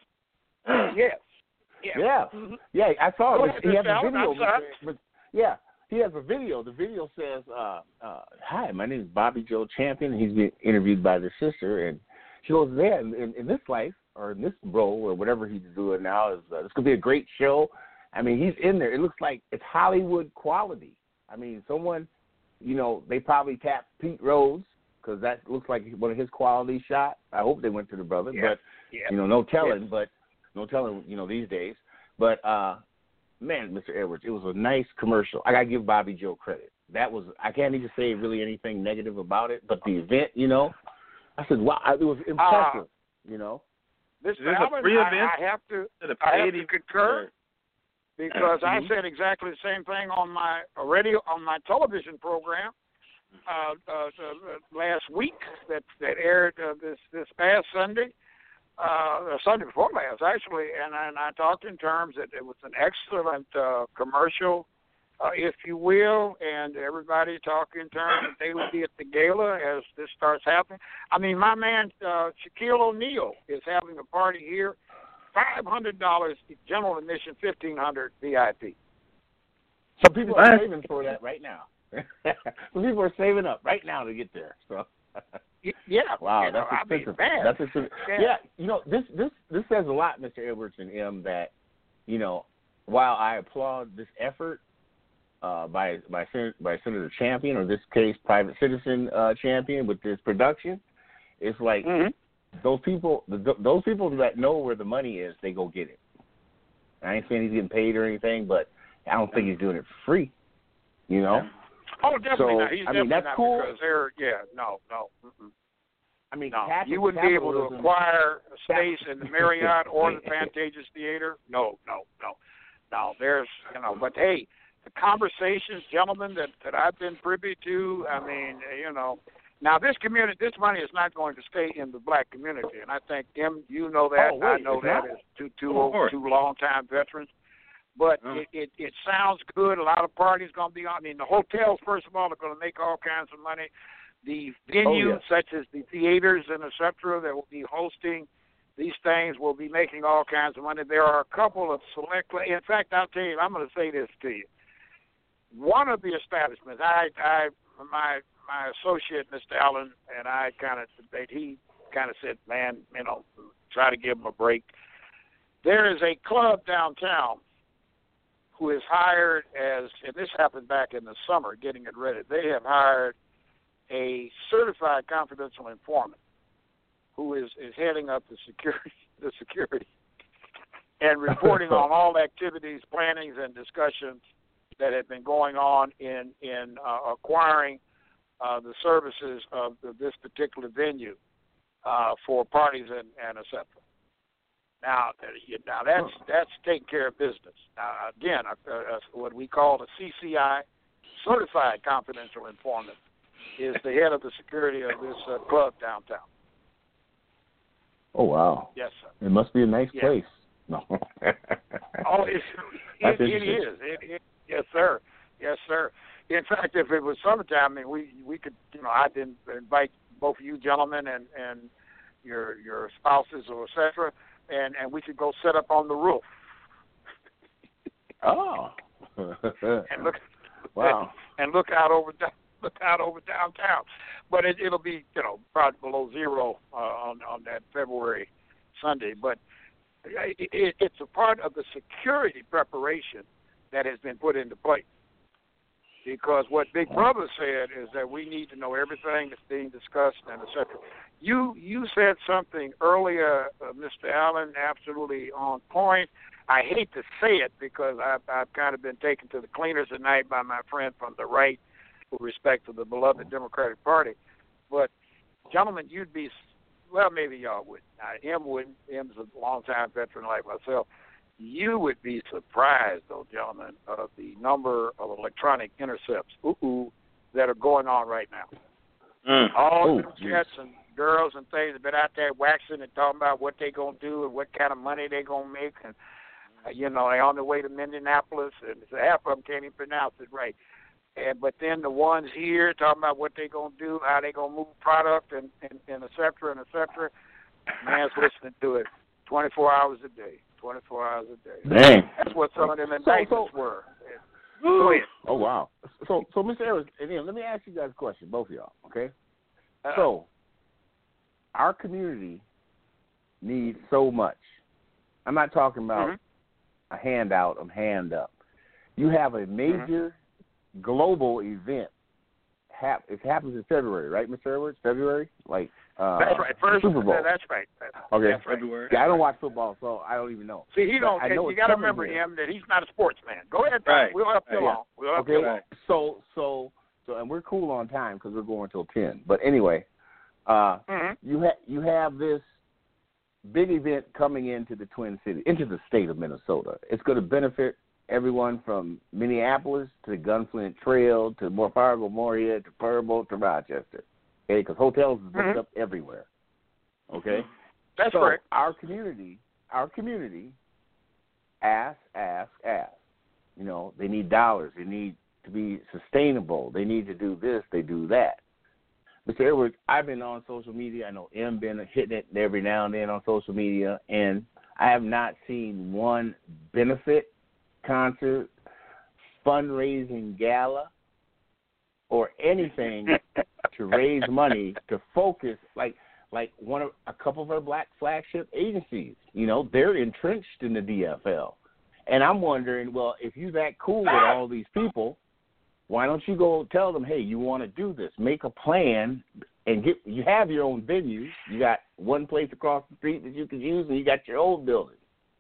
S3: Yes.
S2: Yeah. Yeah. Mm-hmm. Yeah. I saw
S3: Go
S2: it.
S3: ahead,
S2: He has a
S3: Alan,
S2: video.
S3: I'm sorry.
S2: But, but, yeah. He has a video. The video says, uh, uh, "Hi, my name is Bobby Joe Champion." He's being interviewed by their sister, and she goes, "Yeah, in, in, in this life or in this role or whatever he's doing now is uh, this could be a great show." I mean, he's in there. It looks like it's Hollywood quality. I mean, someone, you know, they probably tapped Pete Rose because that looks like one of his quality shots. I hope they went to the brother,
S3: yeah.
S2: but
S3: yeah.
S2: you know, no telling.
S3: Yeah.
S2: But no telling, you know, these days. But uh. Man, Mister Edwards, it was a nice commercial. I got to give Bobby Joe credit. That was, I can't even say really anything negative about it, but the event, you know, I said, wow, it was impressive, uh, you know.
S3: This
S4: is a free
S3: I,
S4: event?
S3: I have to,
S4: I
S3: have to concur because I said exactly the same thing on my radio, on my television program uh, uh, uh, last week that, that aired uh, this, this past Sunday. Uh, Sunday before last, actually, and, and I talked in terms that it was an excellent uh, commercial, uh, if you will, and everybody talked in terms that they would be at the gala as this starts happening. I mean, my man uh, Shaquille O'Neal is having a party here, five hundred dollars general admission, fifteen hundred dollars V I P.
S2: Some people are saving for that right now. Some people are saving up right now to get there. So.
S3: Yeah.
S2: Wow,
S3: you
S2: that's
S3: know,
S2: expensive.
S3: I mean,
S2: that's expensive.
S3: Yeah.
S2: yeah, you know, this this this says a lot, Mister Edwards and M, that, you know, while I applaud this effort uh, by by Sen- by Senator Champion, or this case, Private Citizen uh, Champion, with this production, it's like
S3: mm-hmm.
S2: those people, the, those people that know where the money is, they go get it. I ain't saying he's getting paid or anything, but I don't think he's doing it for free. You know.
S3: Yeah. Oh, definitely
S2: so,
S3: not. He's
S2: I
S3: definitely
S2: mean, that's
S3: not
S2: cool.
S3: because they're, yeah, no, no. Mm-mm.
S2: I mean,
S3: no,
S2: capital,
S3: you wouldn't be able to acquire a space in the Marriott or the Pantages Theater. No, no, no, no. There's, you know, but hey, the conversations, gentlemen, that, that I've been privy to. I mean, you know, now this community, this money is not going to stay in the black community, and I think Tim, you know that.
S2: Oh, wait,
S3: I know that
S2: not?
S3: as two two old, two long-time veterans. But
S2: oh.
S3: it, it, it sounds good. A lot of parties going to be on. I mean, the hotels, first of all, are going to make all kinds of money. The venues,
S2: oh, yes.
S3: such as the theaters and et cetera, that will be hosting these things will be making all kinds of money. There are a couple of select. In fact, I'll tell you, I'm going to say this to you. One of the establishments, I, I, my, my associate, Mister Allen, and I kind of debate. He, kind of said, man, you know, try to give them a break. There is a club downtown who is hired as, and this happened back in the summer, getting it ready. They have hired a certified confidential informant who is, is heading up the security, the security, and reporting on all activities, plannings, and discussions that have been going on in in uh, acquiring uh, the services of the, this particular venue uh, for parties and, and et cetera. Now, now that's that's taking care of business. Now, again, uh, uh, what we call a C C I, certified confidential informant, is the head of the security of this uh, club downtown.
S2: Oh wow!
S3: Yes, sir.
S2: It must be a nice
S3: yeah.
S2: place. No.
S3: oh, it, it, it is. It, it, yes, sir. Yes, sir. In fact, if it was summertime, I mean, we we could, you know, I'd invite both of you gentlemen and and your your spouses or et cetera, and and we could go sit up on the roof.
S2: Oh.
S3: and look.
S2: Wow.
S3: And, and look out over look out over downtown, but it, it'll be, you know, probably below zero uh, on on that February Sunday, but it, it, it's a part of the security preparation that has been put into place. Because what Big Brother said is that we need to know everything that's being discussed and et cetera. You you said something earlier, uh, Mister Allen, absolutely on point. I hate to say it because I've, I've kind of been taken to the cleaners tonight by my friend from the right with respect to the beloved Democratic Party. But, gentlemen, you'd be, well, maybe y'all would. Uh, M wouldn't. M's a longtime veteran like myself. You would be surprised, though, gentlemen, of the number of electronic intercepts ooh, that are going on right now.
S4: Mm.
S3: All
S2: oh,
S3: the cats and girls and things have been out there waxing and talking about what they're going to do and what kind of money they're going to make. And, uh, you know, they're on their way to Minneapolis, and half of them can't even pronounce it right. And But then the ones here talking about what they're going to do, how they're going to move product, and, and, and et cetera, and et cetera. Man's listening to it twenty-four hours a day. twenty-four hours a day.
S2: Dang.
S3: That's what some of them
S2: So-
S3: indictments
S2: so-
S3: were. Go ahead.
S2: Oh wow. So so Mister Harris, and then let me ask you guys a question, both of y'all, okay?
S3: Uh,
S2: So our community needs so much. I'm not talking about
S3: mm-hmm.
S2: a handout, a hand up. You have a major mm-hmm. global event. Hap- it happens in February, right, Mister Edwards? February? Like uh,
S3: That's right. First,
S2: Super Bowl.
S3: That's right.
S2: Okay.
S3: That's right.
S4: February.
S2: Yeah, I don't watch football, so I don't even know.
S3: See, he don't.
S2: I know
S3: You got to remember
S2: here.
S3: him that he's not a sportsman. Go ahead, Tom.
S4: Right.
S3: We'll help you
S4: Right.
S3: along. We'll help
S2: Okay.
S3: you along.
S2: So so so, and we're cool on time because we're going till ten. But anyway, uh,
S3: Mm-hmm.
S2: you have you have this big event coming into the Twin Cities, into the state of Minnesota. It's going to benefit everyone from Minneapolis to the Gunflint Trail to Moore Fargo, Moorhead to Faribault to Rochester. Okay, because hotels are booked
S3: Mm-hmm.
S2: up everywhere. Okay,
S3: That's
S2: so
S3: correct.
S2: our community, our community, ask, ask, ask. You know, they need dollars. They need to be sustainable. They need to do this. They do that. Mister Edwards, I've been on social media. I know M been hitting it every now and then on social media, and I have not seen one benefit concert, fundraising gala, or anything to raise money to focus like like one of a couple of our black flagship agencies. You know, they're entrenched in the D F L. And I'm wondering, well, if you're that cool with all these people, why don't you go tell them, hey, you want to do this? Make a plan and get. You have your own venues. You got one place across the street that you can use, and you got your old building.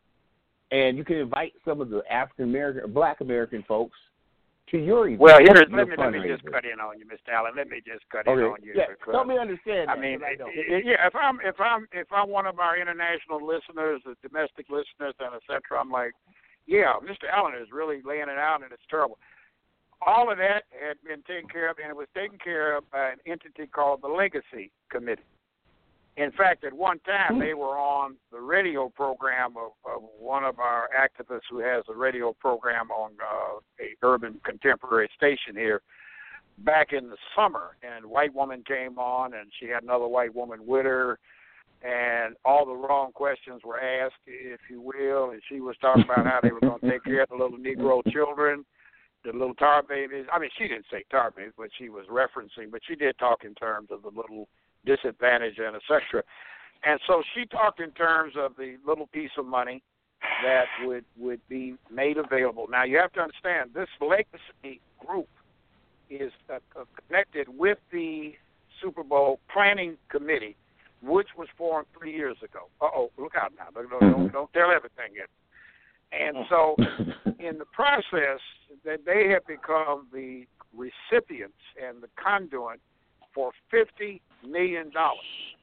S2: And you can invite some of the African American or Black American folks to your event.
S3: Well, here's,
S2: your
S3: let me let me just
S2: fundraiser.
S3: cut in on you, Mister Allen. Let me just cut
S2: Okay.
S3: in on you.
S2: Yeah,
S3: because,
S2: help me understand.
S3: I
S2: that,
S3: mean,
S2: 'cause I don't.
S3: it- it- yeah. If I'm if I'm if I'm one of our international listeners, the domestic listeners, and et cetera, I'm like, yeah, Mister Allen is really laying it out, and it's terrible. All of that had been taken care of, and it was taken care of by an entity called the Legacy Committee. In fact, at one time, they were on the radio program of, of one of our activists who has a radio program on uh, a urban contemporary station here back in the summer. And a white woman came on, and she had another white woman with her, and all the wrong questions were asked, if you will, and she was talking about how they were going to take care of the little Negro children, the little tar babies. I mean, she didn't say tar babies, but she was referencing, but she did talk in terms of the little disadvantaged and et cetera. And so she talked in terms of the little piece of money that would, would be made available. Now, you have to understand, this legacy group is uh, connected with the Super Bowl planning committee, which was formed three years ago. Uh-oh, look out now. Don't, don't, don't, don't tell everything yet. And so in the process, that they have become the recipients and the conduit for fifty million dollars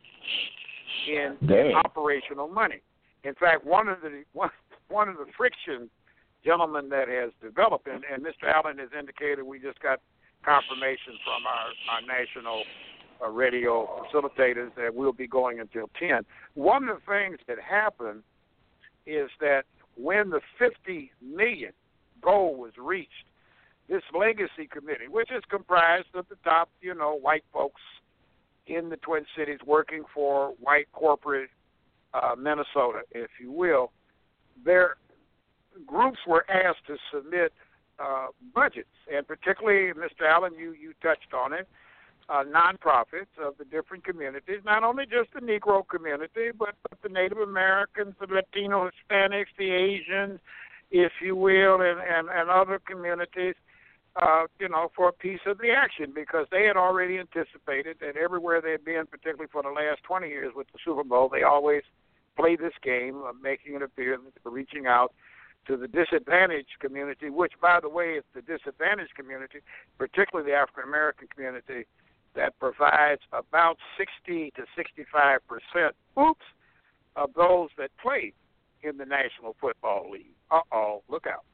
S3: in
S2: Dang.
S3: operational money. In fact, one of the one, one of the friction, gentlemen, that has developed, and, and Mister Allen has indicated, we just got confirmation from our, our national uh, radio facilitators that we'll be going until ten. One of the things that happened is that when the fifty million goal was reached, this legacy committee, which is comprised of the top, you know, white folks in the Twin Cities working for white corporate uh, Minnesota, if you will, their groups were asked to submit uh, budgets, and particularly, Mister Allen, you, you touched on it, uh, nonprofits of the different communities, not only just the Negro community, but, but the Native Americans, the Latino, Hispanics, the Asians, if you will, and, and, and other communities, uh, you know, for a piece of the action, because they had already anticipated that everywhere they've been, particularly for the last twenty years with the Super Bowl, they always play this game of making it appear that they're reaching out to the disadvantaged community, which, by the way, is the disadvantaged community, particularly the African-American community, that provides about sixty to sixty-five percent, oops, of those that play in the National Football League. Uh-oh, look out.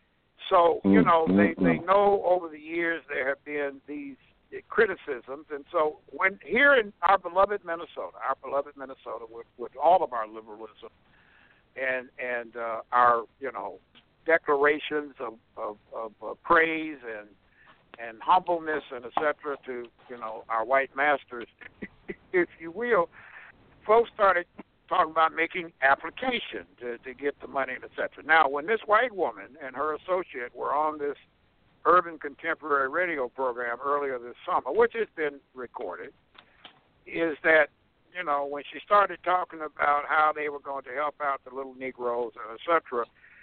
S3: So, you know, they, they know over the years there have been these criticisms. And so when here in our beloved Minnesota, our beloved Minnesota, with, with all of our liberalism and and uh, our, you know, declarations of, of, of uh, praise and and humbleness and et cetera to, you know, our white masters, if you will, folks started talking about making application to, to get the money and et cetera. Now, when this white woman and her associate were on this urban contemporary radio program earlier this summer, which has been recorded, is that, you know, when she started talking about how they were going to help out the little Negroes and et cetera,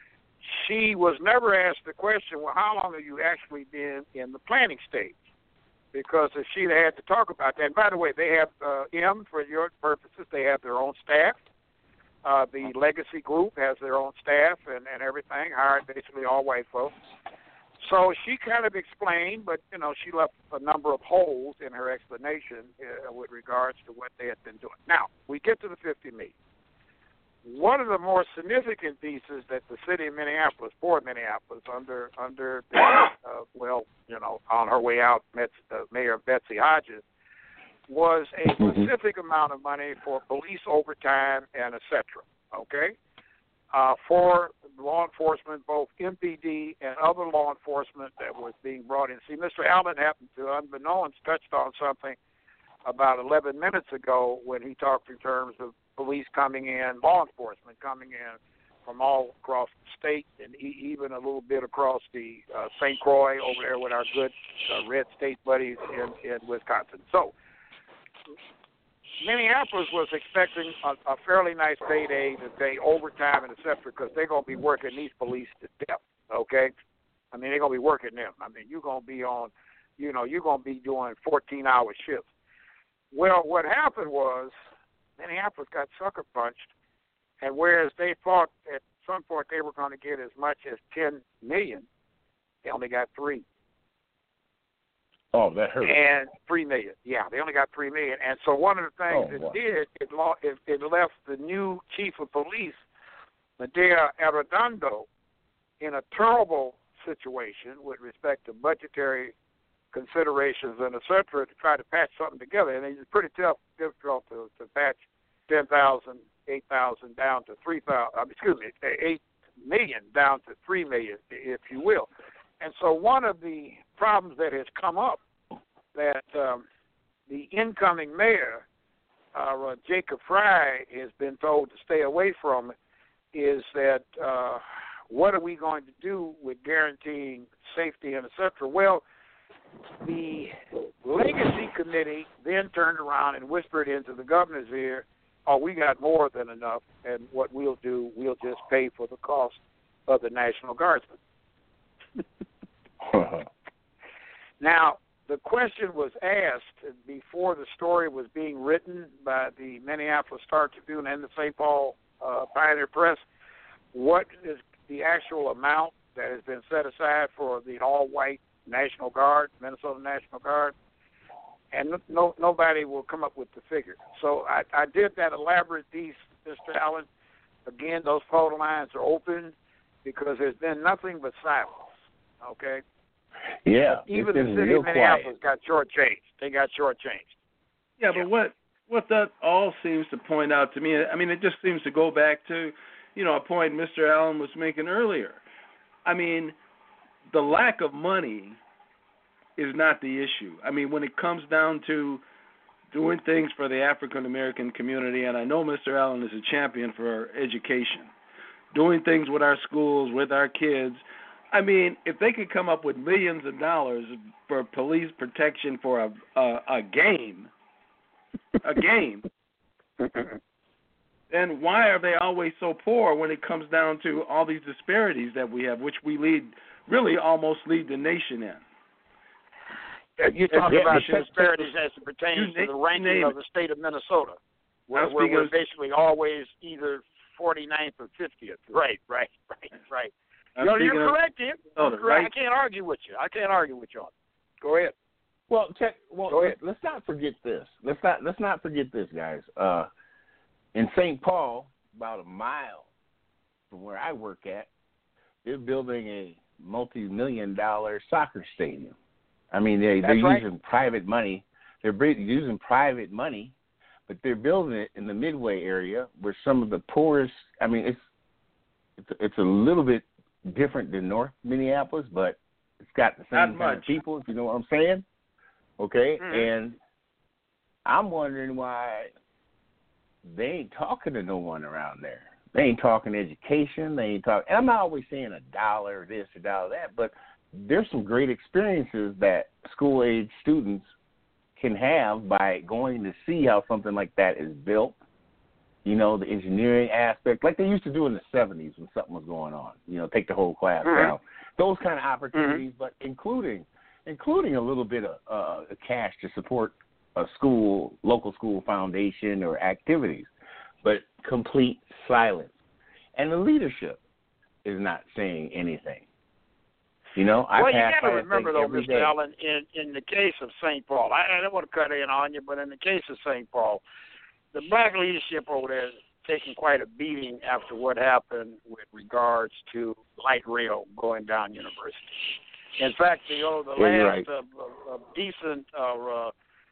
S3: she was never asked the question, well, how long have you actually been in the planning stage? Because if she'd had to talk about that, and by the way, they have, uh, M, for your purposes, they have their own staff. Uh, the Legacy Group has their own staff and, and everything, hired basically all white folks. So she kind of explained, but, you know, she left a number of holes in her explanation uh, with regards to what they had been doing. Now, we get to the fifty million. One of the more significant pieces that the city of Minneapolis, Port Minneapolis, under, under uh, well, you know, on her way out, Met, uh, Mayor Betsy Hodges, was a specific amount of money for police overtime and et cetera, okay, uh, for law enforcement, both M P D and other law enforcement that was being brought in. See, Mister Allen happened to, unbeknownst, touched on something about eleven minutes ago when he talked in terms of police coming in, law enforcement coming in from all across the state and e- even a little bit across the uh, Saint Croix over there with our good uh, red state buddies in, in Wisconsin. So Minneapolis was expecting a, a fairly nice payday to pay overtime and et cetera, because they're going to be working these police to death, okay? I mean, they're going to be working them. I mean, you're going to be on, you know, you're going to be doing fourteen-hour shifts. Well, what happened was Minneapolis got sucker punched, and whereas they thought at some point they were going to get as much as ten million dollars, they only got three.
S2: Oh, that hurt.
S3: And three million. Yeah, they only got three million. And so one of the things
S2: oh,
S3: it
S2: wow.
S3: did, it, lo- it, it left the new chief of police, Medea Arredondo, in a terrible situation with respect to budgetary considerations and et cetera to try to patch something together. And it's pretty tough, difficult to, to patch ten thousand, eight thousand down to three thousand, excuse me, eight million down to three million, if you will. And so one of the problems that has come up that um, the incoming mayor, uh, Jacob Fry, has been told to stay away from is that uh, what are we going to do with guaranteeing safety and et cetera? Well, the Legacy Committee then turned around and whispered into the governor's ear, oh, we got more than enough, and what we'll do, we'll just pay for the cost of the National Guardsmen. Now, the question was asked before the story was being written by the Minneapolis Star-Tribune and the Saint Paul uh, Pioneer Press, what is the actual amount that has been set aside for the all-white National Guard, Minnesota National Guard, and no, nobody will come up with the figure. So I, I did that elaborate piece, Mister Allen. Again, those phone lines are open because there's been nothing but silence, okay?
S2: Yeah,
S3: even the city of Minneapolis got shortchanged. They got shortchanged.
S4: Yeah, but what what that all seems to point out to me, I mean, it just seems to go back to, you know, a point Mister Allen was making earlier. I mean, the lack of money is not the issue. I mean, when it comes down to doing things for the African American community, and I know Mister Allen is a champion for education, doing things with our schools, with our kids. I mean, if they could come up with millions of dollars for police protection for a a, a game, a game, then why are they always so poor when it comes down to all these disparities that we have, which we lead, really almost lead the nation in?
S3: You're talking
S2: yeah,
S3: about
S2: yeah.
S3: disparities as it pertains
S4: You
S3: to the
S4: na-
S3: ranking
S4: name
S3: of the state of Minnesota, where, where we're basically always either forty-ninth or fiftieth. Right, right, right, right.
S4: I'm
S3: You're, you're
S4: of,
S3: correct, Jim.
S4: Minnesota,
S3: You're correct.
S4: right?
S3: I can't argue with you. I can't argue with you on it. Go ahead.
S2: Well, check. Well,
S3: Go ahead.
S2: let's not forget this. Let's not let's not forget this, guys. Uh, in Saint Paul, about a mile from where I work at, they're building a multi-million dollar soccer stadium. I mean, they they're
S3: right.
S2: using private money. They're using private money, but they're building it in the Midway area, where some of the poorest. I mean, it's it's it's a little bit different than North Minneapolis, but it's got the same kind of people, if you know what I'm saying. Okay,
S3: mm-hmm.
S2: And I'm wondering why they ain't talking to no one around there. They ain't talking education. They ain't talking. And I'm not always saying a dollar this or dollar that, but there's some great experiences that school-age students can have by going to see how something like that is built. You know, the engineering aspect, like they used to do in the seventies when something was going on. You know, take the whole class
S3: mm-hmm.
S2: down. Those kind of opportunities,
S3: mm-hmm.
S2: but including including a little bit of uh, cash to support a school, local school foundation or activities, but complete silence. And the leadership is not saying anything. You know, I
S3: well, you
S2: got
S3: to remember, though,
S2: every
S3: Mister
S2: day.
S3: Allen, in, in the case of Saint Paul, I, I don't want to cut in on you, but in the case of Saint Paul, the black leadership over there is taking quite a beating after what happened with regards to light rail going down University. In fact, you know, the
S2: yeah,
S3: last
S2: right.
S3: uh, uh, decent uh, uh,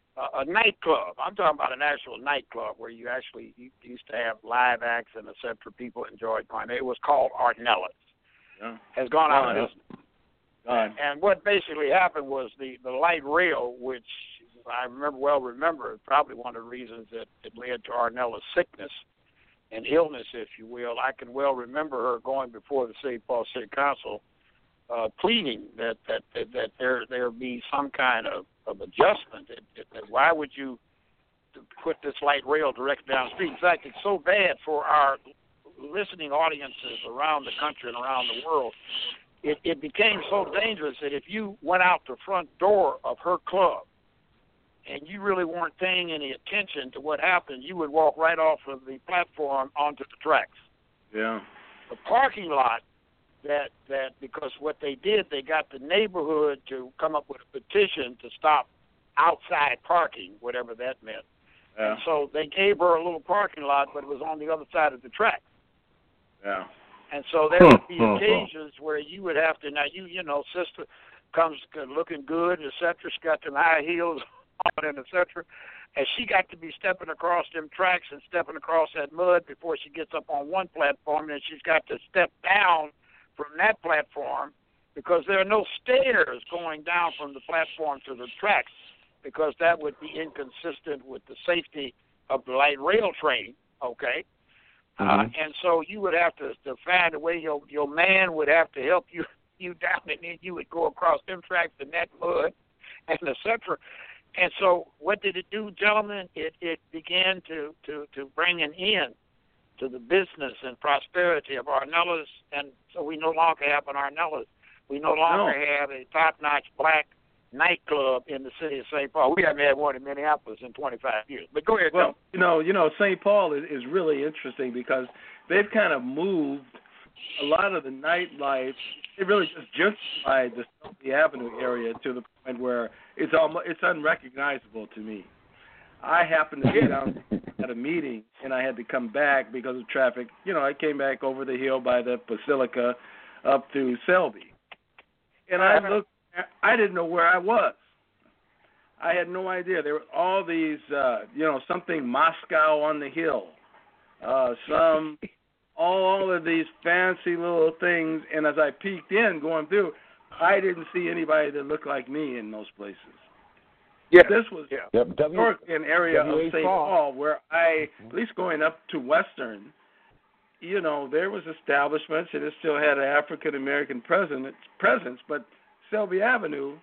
S3: a nightclub, I'm talking about an actual nightclub where you actually you used to have live acts and et cetera. People enjoyed going. It was called Arnella's.
S4: Yeah.
S3: Has gone out of
S4: Oh,
S3: business.
S4: God.
S3: And what basically happened was the, the light rail, which I remember well remember, probably one of the reasons that it led to Arnella's sickness and illness, if you will. I can well remember her going before the Saint Paul City Council uh, pleading that, that, that, that there there be some kind of, of adjustment. That, that, that why would you put this light rail direct down the street? In fact, it's so bad for our listening audiences around the country and around the world. It, it became so dangerous that if you went out the front door of her club and you really weren't paying any attention to what happened, you would walk right off of the platform onto the tracks.
S4: Yeah.
S3: The parking lot, that, that because what they did, they got the neighborhood to come up with a petition to stop outside parking, whatever that meant.
S4: Yeah.
S3: And so they gave her a little parking lot, but it was on the other side of the tracks.
S4: Yeah.
S3: And so there would be occasions where you would have to, now you, you know, sister comes looking good, et cetera. She got them high heels on and et cetera. And she got to be stepping across them tracks and stepping across that mud before she gets up on one platform. And she's got to step down from that platform because there are no stairs going down from the platform to the tracks because that would be inconsistent with the safety of the light rail train, okay?
S2: Mm-hmm.
S3: Uh, and so you would have to, to find a way. Your your man would have to help you you down, and then you would go across them tracks in that mud, and et cetera. And so what did it do, gentlemen? It it began to, to, to bring an end to the business and prosperity of Arnella's, and so we no longer have an Arnella's. We no longer no. have a top-notch black nightclub in the city of Saint Paul. We haven't had one in Minneapolis in twenty-five years. But go ahead,
S5: well,
S3: Tom.
S5: you know, you know, Saint Paul is, is really interesting because they've kind of moved a lot of the nightlife. It really just gentrified the Selby Avenue area to the point where it's almost it's unrecognizable to me. I happened to be down at a meeting and I had to come back because of traffic. You know, I came back over the hill by the Basilica up to Selby, and I looked. I didn't know where I was. I had no idea. There were all these, uh, you know, something Moscow on the hill, uh, some, all of these fancy little things. And as I peeked in, going through, I didn't see anybody that looked like me in those places.
S3: Yeah,
S5: this was
S2: yeah. Yep.
S5: an area
S2: W.
S5: of Saint Paul where I, at least going up to Western, you know, there was establishments and it still had an African American presence, presence, but Selby Avenue,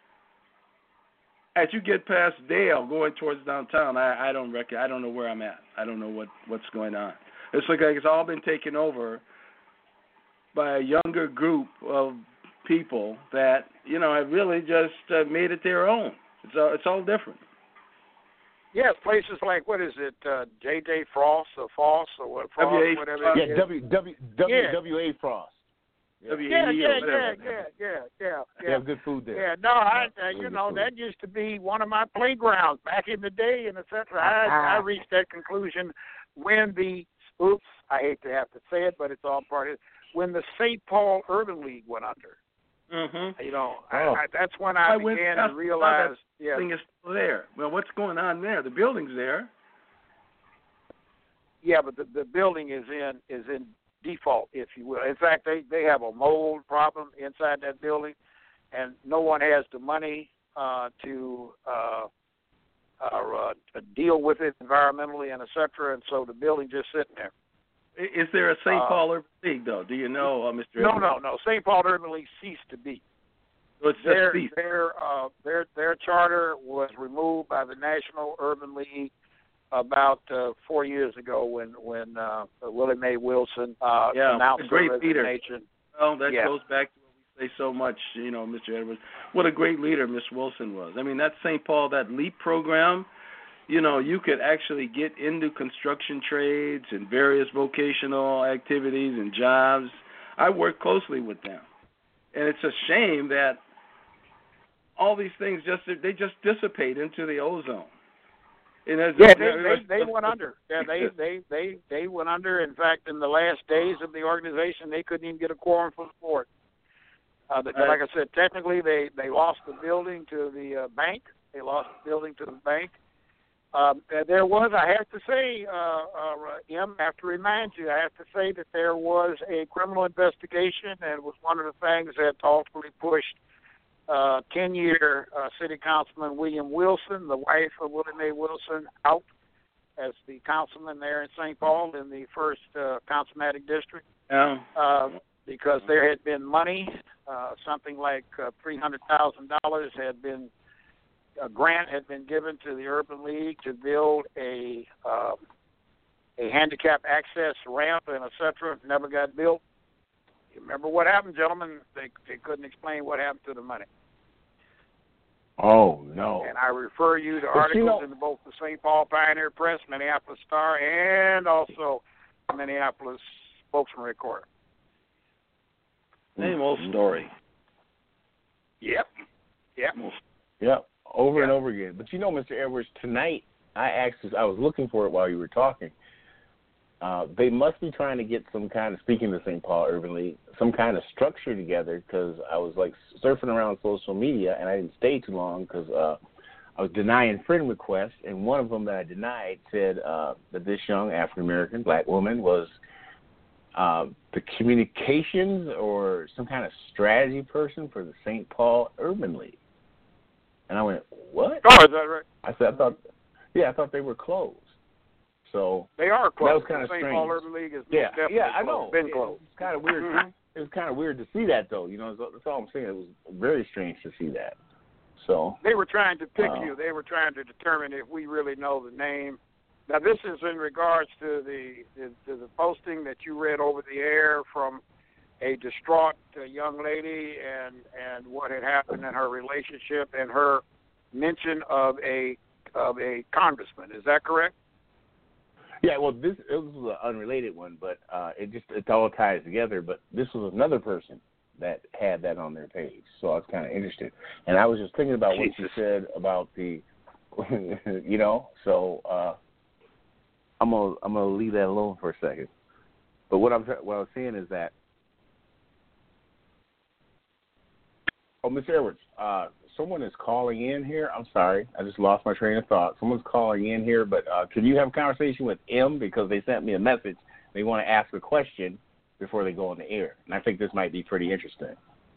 S5: as you get past Dale going towards downtown, I, I don't reckon, I don't know where I'm at. I don't know what, what's going on. It's like it's all been taken over by a younger group of people that, you know, have really just uh, made it their own. It's all, it's all different.
S3: Yeah, places like, what is it, uh, J J Frost or Foss or what, Frost,
S5: W A
S3: whatever
S2: Yeah,
S3: it is.
S2: W, W, W,
S3: Yeah.
S2: W A Frost.
S3: Yeah, yeah, yeah, yeah, yeah, yeah, yeah.
S2: They have good food there.
S3: Yeah, no, I, uh, you
S2: Really
S3: know,
S2: food.
S3: that used to be one of my playgrounds back in the day, and et cetera. I, I reached that conclusion when the, oops, I hate to have to say it, but it's all part of it, when the Saint Paul Urban League went under.
S5: Mm-hmm.
S3: You know,
S2: Oh.
S3: I, I, that's when I,
S5: I
S3: began
S5: went,
S3: to realize,
S5: that
S3: yeah,
S5: thing is still there. Well, what's going on there? The building's there.
S3: yeah, but the, the building is in is in default, if you will. In fact, they, they have a mold problem inside that building, and no one has the money uh, to uh, uh, uh, deal with it environmentally and et cetera, and so the building just sitting there.
S5: Is there a Saint
S3: Uh,
S5: Paul Urban League, though? Do you know, uh, Mister
S3: No,
S5: Edwards?
S3: no, no. Saint Paul Urban League ceased to be.
S5: So it's just
S3: Their
S5: ceased.
S3: their uh, their their charter was removed by the National Urban League about uh, four years ago when when uh, Willie Mae Wilson uh,
S5: Yeah,
S3: announced
S5: a great
S3: her
S5: leader.
S3: resignation.
S5: Well, that
S3: Yeah.
S5: goes back to what we say so much, you know, Mister Edwards. What a great leader Miss Wilson was. I mean, that Saint Paul, that LEAP program, you know, you could actually get into construction trades and various vocational activities and jobs. I work closely with them. And it's a shame that all these things just they just dissipate into the ozone. And as
S3: Yeah,
S5: a-
S3: they, they they went under. Yeah, they, they they they went under. In fact, in the last days of the organization, they couldn't even get a quorum for the board. Uh, the, like I said, technically they, they lost the building to the uh, bank. They lost the building to the bank. Um, there was, I have to say, uh, uh, M, I have to remind you, I have to say that there was a criminal investigation, and it was one of the things that ultimately pushed uh, ten-year uh, City Councilman William Wilson, the wife of Willie Mae Wilson, out as the councilman there in Saint Paul in the first uh, councilmatic district.
S5: Yeah.
S3: Uh, because there had been money, uh, something like uh, three hundred thousand dollars had been, a grant had been given to the Urban League to build a uh, a handicap access ramp and et cetera. Never got built. You remember what happened, gentlemen? They they couldn't explain what happened to the money.
S2: Oh, no.
S3: And I refer you to
S2: But
S3: articles
S2: you know,
S3: in both the Saint Paul Pioneer Press, Minneapolis Star, and also the Minneapolis Spokesman Recorder.
S5: Same old story.
S3: Yep. Yep.
S2: Yep, over
S3: Yeah.
S2: and over again. But you know, Mister Edwards, tonight I actually I was looking for it while you were talking. Uh, they must be trying to get some kind of, speaking of Saint Paul Urban League, some kind of structure together, because I was like surfing around social media and I didn't stay too long because uh, I was denying friend requests, and one of them that I denied said uh, that this young African American black woman was uh, the communications or some kind of strategy person for the Saint Paul Urban League. And I went, what?
S3: Oh, is that right?
S2: I said, I thought, yeah, I thought they were closed. So
S3: They are closed.
S2: that was kind of
S3: the Saint
S2: strange.
S3: Paul Urban League is
S2: yeah,
S3: definitely
S2: yeah, I
S3: closed.
S2: know.
S3: Been
S2: It-
S3: closed.
S2: It's kind of weird.
S3: Mhm.
S2: It was kind of weird to see that, though. You know, that's all I'm saying. It was very strange to see that. So
S3: they were trying to pick
S2: uh,
S3: you. They were trying to determine if we really know the name. Now, this is in regards to the to the posting that you read over the air from a distraught uh, young lady and and what had happened in her relationship and her mention of a of a congressman. Is that correct?
S2: Yeah, well, this it was an unrelated one, but uh, it just it all ties together. But this was another person that had that on their page, so I was kind of interested. And I was just thinking about
S3: Jesus.
S2: what you said about the, you know, so uh, I'm gonna I'm gonna leave that alone for a second. But what I'm what I was saying is that, oh, Miss Edwards, uh, someone is calling in here. I'm sorry, I just lost my train of thought. Someone's calling in here, but uh, can you have a conversation with M because they sent me a message? They want to ask a question before they go on the air, and I think this might be pretty interesting.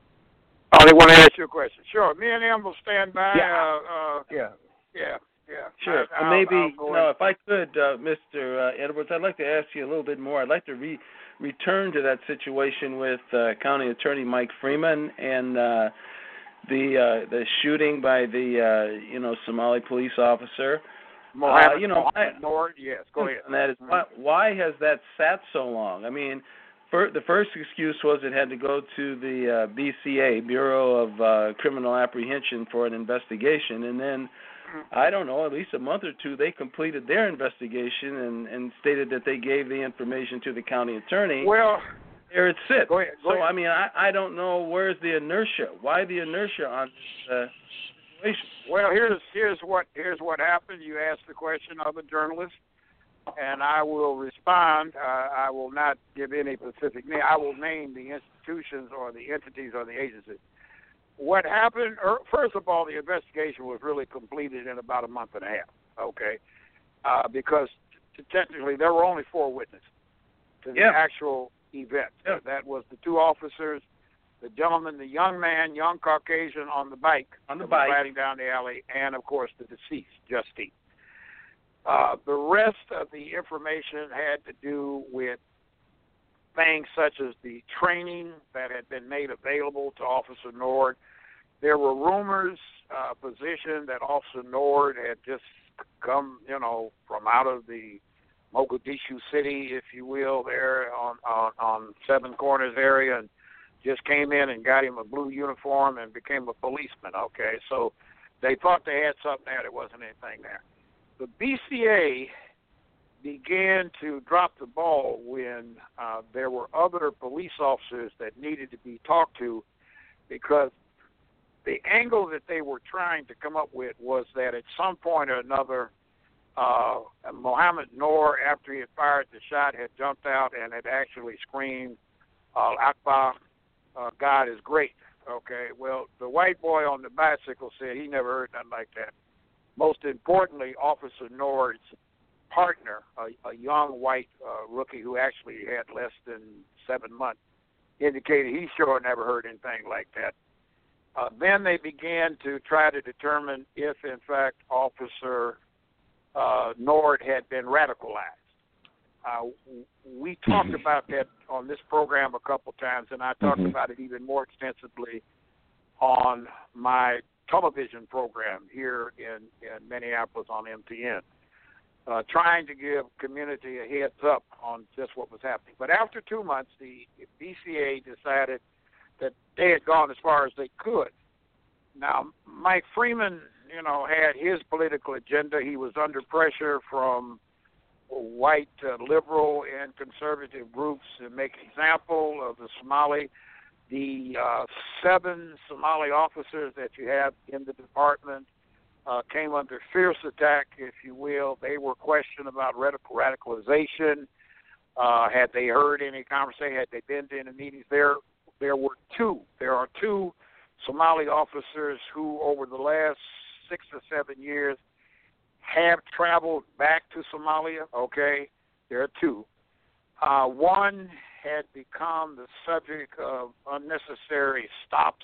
S3: Oh, they want to ask you a question. Sure, me and M will stand by.
S2: Yeah,
S3: Uh, uh,
S2: yeah,
S3: yeah, yeah.
S4: Sure.
S3: I,
S4: Uh, maybe,
S3: I'll go
S4: you know,
S3: in.
S4: if I could, uh, Mister Uh, Edwards, I'd like to ask you a little bit more. I'd like to re- return to that situation with uh, County Attorney Mike Freeman and uh, the uh, the shooting by the uh, you know Somali police officer.
S3: Mohammed,
S4: uh, you know,
S3: Mohammed
S4: I,
S3: Nord, yes, go ahead.
S4: And that is why, why has that sat so long? I mean, for, the first excuse was it had to go to the uh, B C A, Bureau of uh, Criminal Apprehension, for an investigation, and then I don't know, at least a month or two, they completed their investigation and, and stated that they gave the information to the county attorney.
S3: Well,
S4: there it sits.
S3: go ahead, go
S4: so
S3: ahead.
S4: I mean, I, I don't know where's the inertia. Why the inertia on this uh, situation?
S3: Well, here's here's what here's what happened. You asked the question of a journalist, and I will respond. Uh, I will not give any specific name. I will name the institutions or the entities or the agencies. What happened? Er, first of all, the investigation was really completed in about a month and a half. Okay, uh, because t- technically there were only four witnesses to the
S4: Yeah.
S3: actual event.
S4: Yeah.
S3: That was the two officers, the gentleman, the young man, young Caucasian on the bike,
S4: On the
S3: that was
S4: bike.
S3: riding down the alley, and of course the deceased, Justine. Uh, the rest of the information had to do with things such as the training that had been made available to Officer Nord. There were rumors, uh, positioned that Officer Nord had just come, you know, from out of the Mogadishu city, if you will, there on, on, on Seven Corners area, and just came in and got him a blue uniform and became a policeman, okay? So they thought they had something there. There wasn't anything there. The B C A began to drop the ball when uh, there were other police officers that needed to be talked to, because the angle that they were trying to come up with was that at some point or another, uh, Mohammed Noor, after he had fired the shot, had jumped out and had actually screamed, uh, Akbar, uh, God is great. Okay, well, the white boy on the bicycle said he never heard nothing like that. Most importantly, Officer Nord's partner, a, a young white uh, rookie who actually had less than seven months, indicated he sure never heard anything like that. Uh, then they began to try to determine if, in fact, Officer uh, Nord had been radicalized. Uh, we talked
S2: Mhm.
S3: about that on this program a couple times, and I talked
S2: Mhm.
S3: about it even more extensively on my television program here in, in Minneapolis on M T N, uh, trying to give community a heads up on just what was happening. But after two months, the B C A decided that they had gone as far as they could. Now, Mike Freeman, you know, had his political agenda. He was under pressure from white uh, liberal and conservative groups to make an example of the Somali. The uh, seven Somali officers that you have in the department uh, came under fierce attack, if you will. They were questioned about radical radicalization. Uh, had they heard any conversation? Had they been to any meetings? There, there were two. There are two Somali officers who, over the last six or seven years, have traveled back to Somalia. Okay, there are two. Uh, one had become the subject of unnecessary stops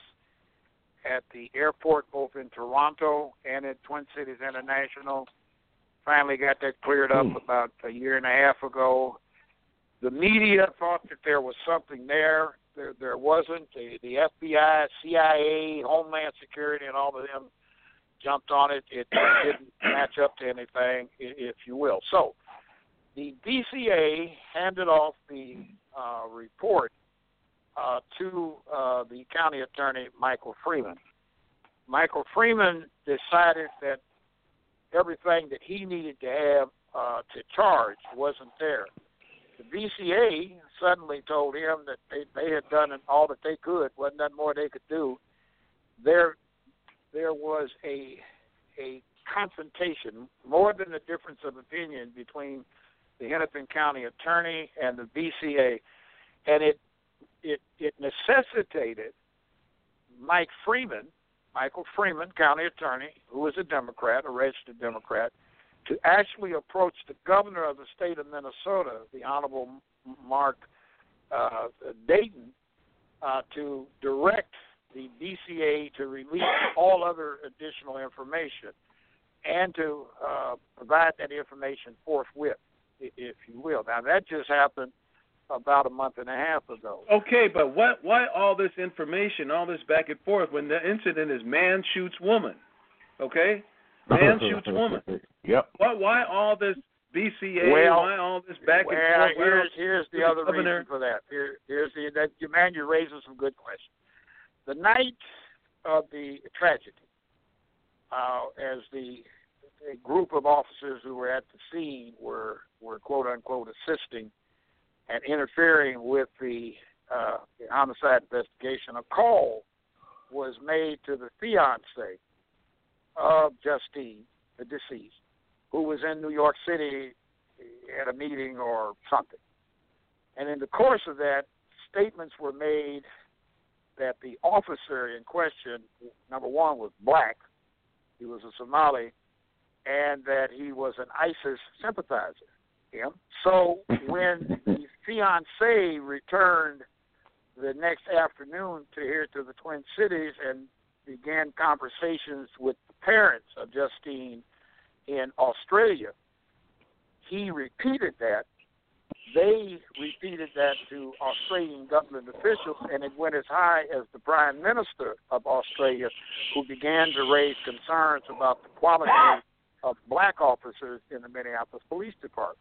S3: at the airport, both in Toronto and at Twin Cities International. Finally got that cleared up
S2: Hmm.
S3: about a year and a half ago. The media thought that there was something there. There, there wasn't. The, the F B I, C I A, Homeland Security, and all of them jumped on it. It didn't match up to anything, if you will. So the D C A handed off the uh, report uh, to uh, the county attorney, Michael Freeman. Michael Freeman decided that everything that he needed to have uh, to charge wasn't there. The D C A suddenly told him that they, they had done all that they could, wasn't nothing more they could do. There, there was a a confrontation, more than a difference of opinion between the Hennepin County attorney and the D C A, and it it it necessitated Mike Freeman, Michael Freeman, county attorney, who was a Democrat, a registered Democrat, to actually approach the governor of the state of Minnesota, the Honorable Mark uh, Dayton, uh, to direct the D C A to release all other additional information and to uh, provide that information forthwith, if you will. Now, that just happened about a month and a half ago.
S5: Okay, but what, why all this information, all this back and forth, when the incident is man shoots woman, okay? Man shoots woman.
S2: Yep.
S5: Why, why all this D C A,
S3: well,
S5: why all this back
S3: well,
S5: and forth?
S3: Here's, here's the other
S5: governor?
S3: reason for that. Here, here's the, that, man, you're raising some good questions. The night of the tragedy, uh, as the a group of officers who were at the scene were, were quote-unquote assisting and interfering with the, uh, the homicide investigation, a call was made to the fiancé of Justine, the deceased, who was in New York City at a meeting or something. And in the course of that, statements were made that the officer in question, number one, was black, he was a Somali, and that he was an ISIS sympathizer. Him. So when the fiancé returned the next afternoon to here to the Twin Cities and began conversations with the parents of Justine in Australia, he repeated that. They repeated that to Australian government officials, and it went as high as the Prime Minister of Australia, who began to raise concerns about the quality of black officers in the Minneapolis Police Department.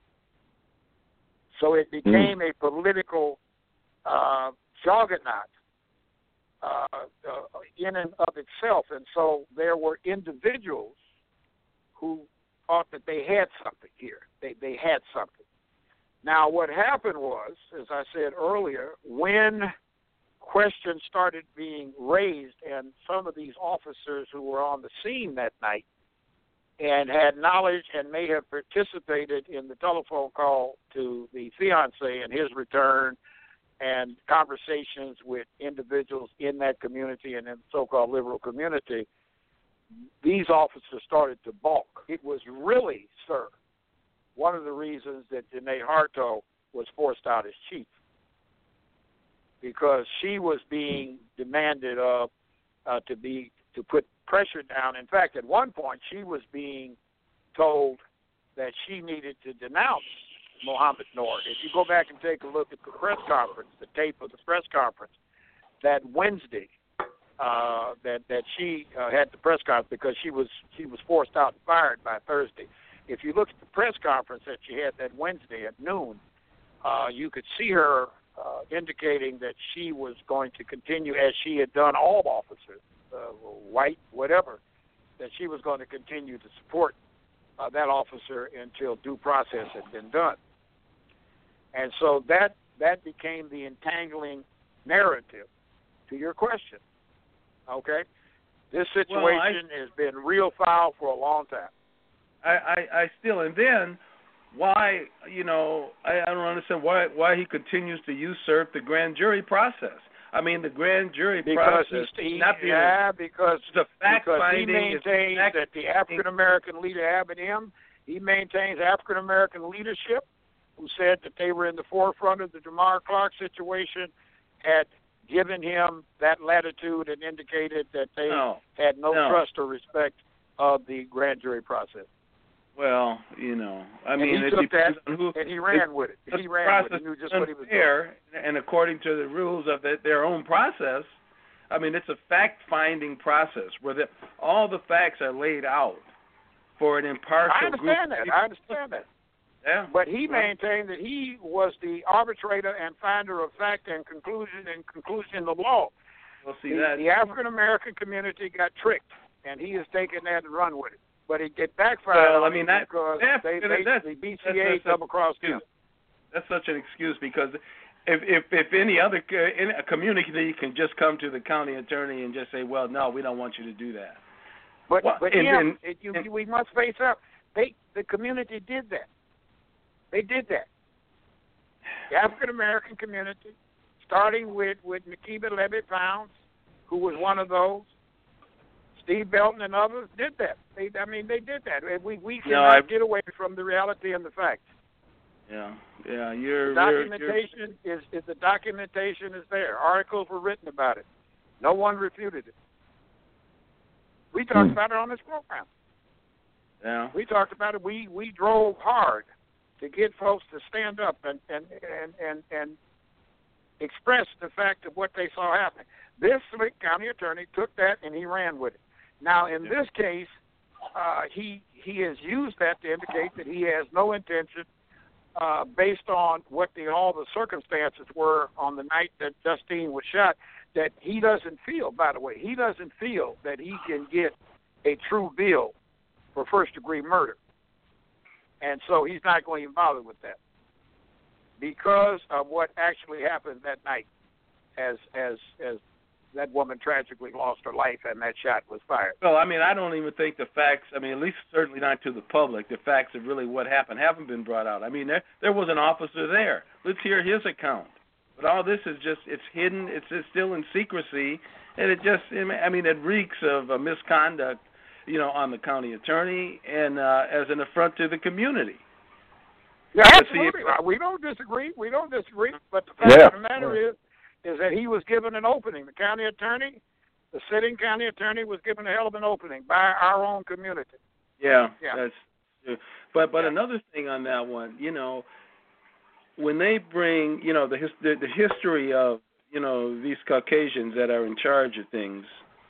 S3: So it became mm. a political uh, juggernaut uh, uh, in and of itself. And so there were individuals who thought that they had something here. They, they had something. Now, what happened was, as I said earlier, when questions started being raised and some of these officers who were on the scene that night and had knowledge and may have participated in the telephone call to the fiancé and his return and conversations with individuals in that community and in the so-called liberal community, these officers started to balk. It was really, sir, one of the reasons that Janae Harto was forced out as chief, because she was being demanded of uh, to be to put pressure down. In fact, at one point, she was being told that she needed to denounce Mohammed Noor. If you go back and take a look at the press conference, the tape of the press conference, that Wednesday, uh, that that she uh, had the press conference because she was she was forced out and fired by Thursday. If you look at the press conference that she had that Wednesday at noon, uh, you could see her uh, indicating that she was going to continue, as she had done all officers, uh, white, whatever, that she was going to continue to support uh, that officer until due process had been done. And so that that became the entangling narrative to your question. Okay? This situation well, I, has been real foul for a long time.
S5: I, I, I still, and then why, you know, I, I don't understand why why he continues to usurp the grand jury process. I mean, the grand jury
S3: because
S5: process.
S3: He,
S5: not being
S3: yeah,
S5: a,
S3: because,
S5: the fact
S3: because he
S5: finding
S3: maintains
S5: fact
S3: that the African American leader Abbott M. He maintains African American leadership, who said that they were in the forefront of the Jamar Clark situation, had given him that latitude and indicated that they
S5: no,
S3: had no,
S5: no
S3: trust or respect of the grand jury process.
S5: Well, you know, I
S3: and
S5: mean,
S3: he
S5: it
S3: took that
S5: on who,
S3: and he ran
S5: it,
S3: with it. He
S5: the
S3: ran
S5: process
S3: with it. He knew just what he was
S5: unfair,
S3: doing.
S5: And according to the rules of the, their own process, I mean, it's a fact-finding process where the, all the facts are laid out for an impartial
S3: I understand
S5: group.
S3: that. I understand that.
S5: Yeah.
S3: But he
S5: well,
S3: maintained that he was the arbitrator and finder of fact and conclusion and conclusion of law.
S5: We'll see
S3: the,
S5: that.
S3: The African American community got tricked, and he has taken that and run with it. But it get backfired
S5: well,
S3: on
S5: I mean,
S3: him
S5: that,
S3: because
S5: that's,
S3: they,
S5: that's,
S3: they,
S5: that's,
S3: the B C
S5: that's,
S3: A
S5: that's
S3: double-crossed him.
S5: That's such an excuse because if if, if any other any, a community can just come to the county attorney and just say, well, no, we don't want you to do that.
S3: But
S5: well,
S3: but
S5: and,
S3: yeah,
S5: and,
S3: it, you,
S5: and,
S3: we must face up. They the community did that. They did that. The African American community, starting with with Makiba Levy Pounds, who was one of those. Steve Belton and others did that. They, I mean, they did that. We we cannot
S5: no,
S3: get away from the reality and the facts.
S5: Yeah, yeah. You're
S3: the documentation
S5: you're, you're...
S3: is is the documentation is there. Articles were written about it. No one refuted it. We talked
S2: hmm.
S3: about it on this program.
S5: Yeah.
S3: We talked about it. We we drove hard to get folks to stand up and and and and, and express the fact of what they saw happening. This slick county attorney took that and he ran with it. Now, in this case, uh, he he has used that to indicate that he has no intention, uh, based on what the all the circumstances were on the night that Justine was shot, that he doesn't feel, by the way, he doesn't feel that he can get a true bill for first-degree murder. And so he's not going to even bother with that because of what actually happened that night as as as that woman tragically lost her life and that shot was fired.
S5: Well, I mean, I don't even think the facts, I mean, at least certainly not to the public, the facts of really what happened haven't been brought out. I mean, there there was an officer there. Let's hear his account. But all this is just, it's hidden, it's, it's still in secrecy, and it just, I mean, it reeks of uh, misconduct, you know, on the county attorney and uh, as an affront to the community.
S3: Yeah, absolutely. We don't disagree. We don't disagree. But the fact
S2: yeah.
S3: of the matter
S2: yeah.
S3: is, is that he was given an opening. The county attorney, the sitting county attorney, was given a hell of an opening by our own community.
S5: Yeah,
S3: yeah.
S5: that's true. But but
S3: yeah.
S5: another thing on that one, you know, when they bring, you know, the, his, the the history of, you know, these Caucasians that are in charge of things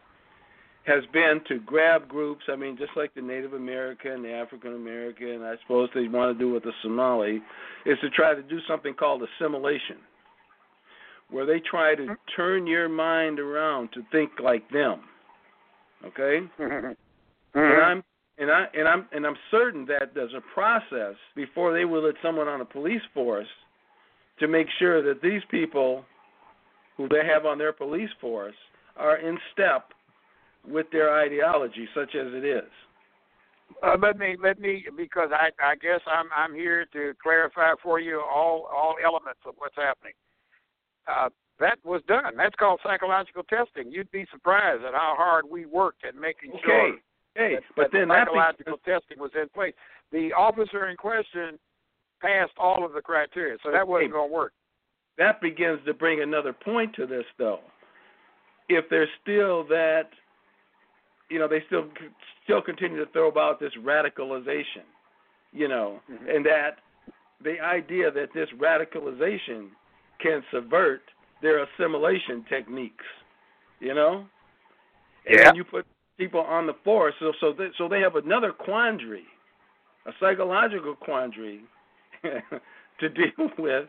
S5: has been to grab groups, I mean, just like the Native American, the African American, I suppose they want to do with the Somali, is to try to do something called assimilation, where they try to turn your mind around to think like them. Okay?
S3: Mm-hmm.
S5: And I'm and I and I'm and I'm certain that there's a process before they will let someone on a police force to make sure that these people who they have on their police force are in step with their ideology, such as it is.
S3: Uh, let me let me because I I guess I'm I'm here to clarify for you all all elements of what's happening. Uh, that was done. That's called psychological testing. You'd be surprised at how hard we worked at making
S5: okay.
S3: sure
S5: okay.
S3: that,
S5: but
S3: that
S5: then
S3: psychological
S5: that
S3: testing was in place. The officer in question passed all of the criteria, so that
S5: okay.
S3: wasn't going to work.
S5: That begins to bring another point to this, though. If there's still that, you know, they still still continue to throw about this radicalization, you know,
S3: mm-hmm.
S5: and that the idea that this radicalization can subvert their assimilation techniques, you know? And
S3: yeah.
S5: then you put people on the force, so so they, so they have another quandary, a psychological quandary to deal with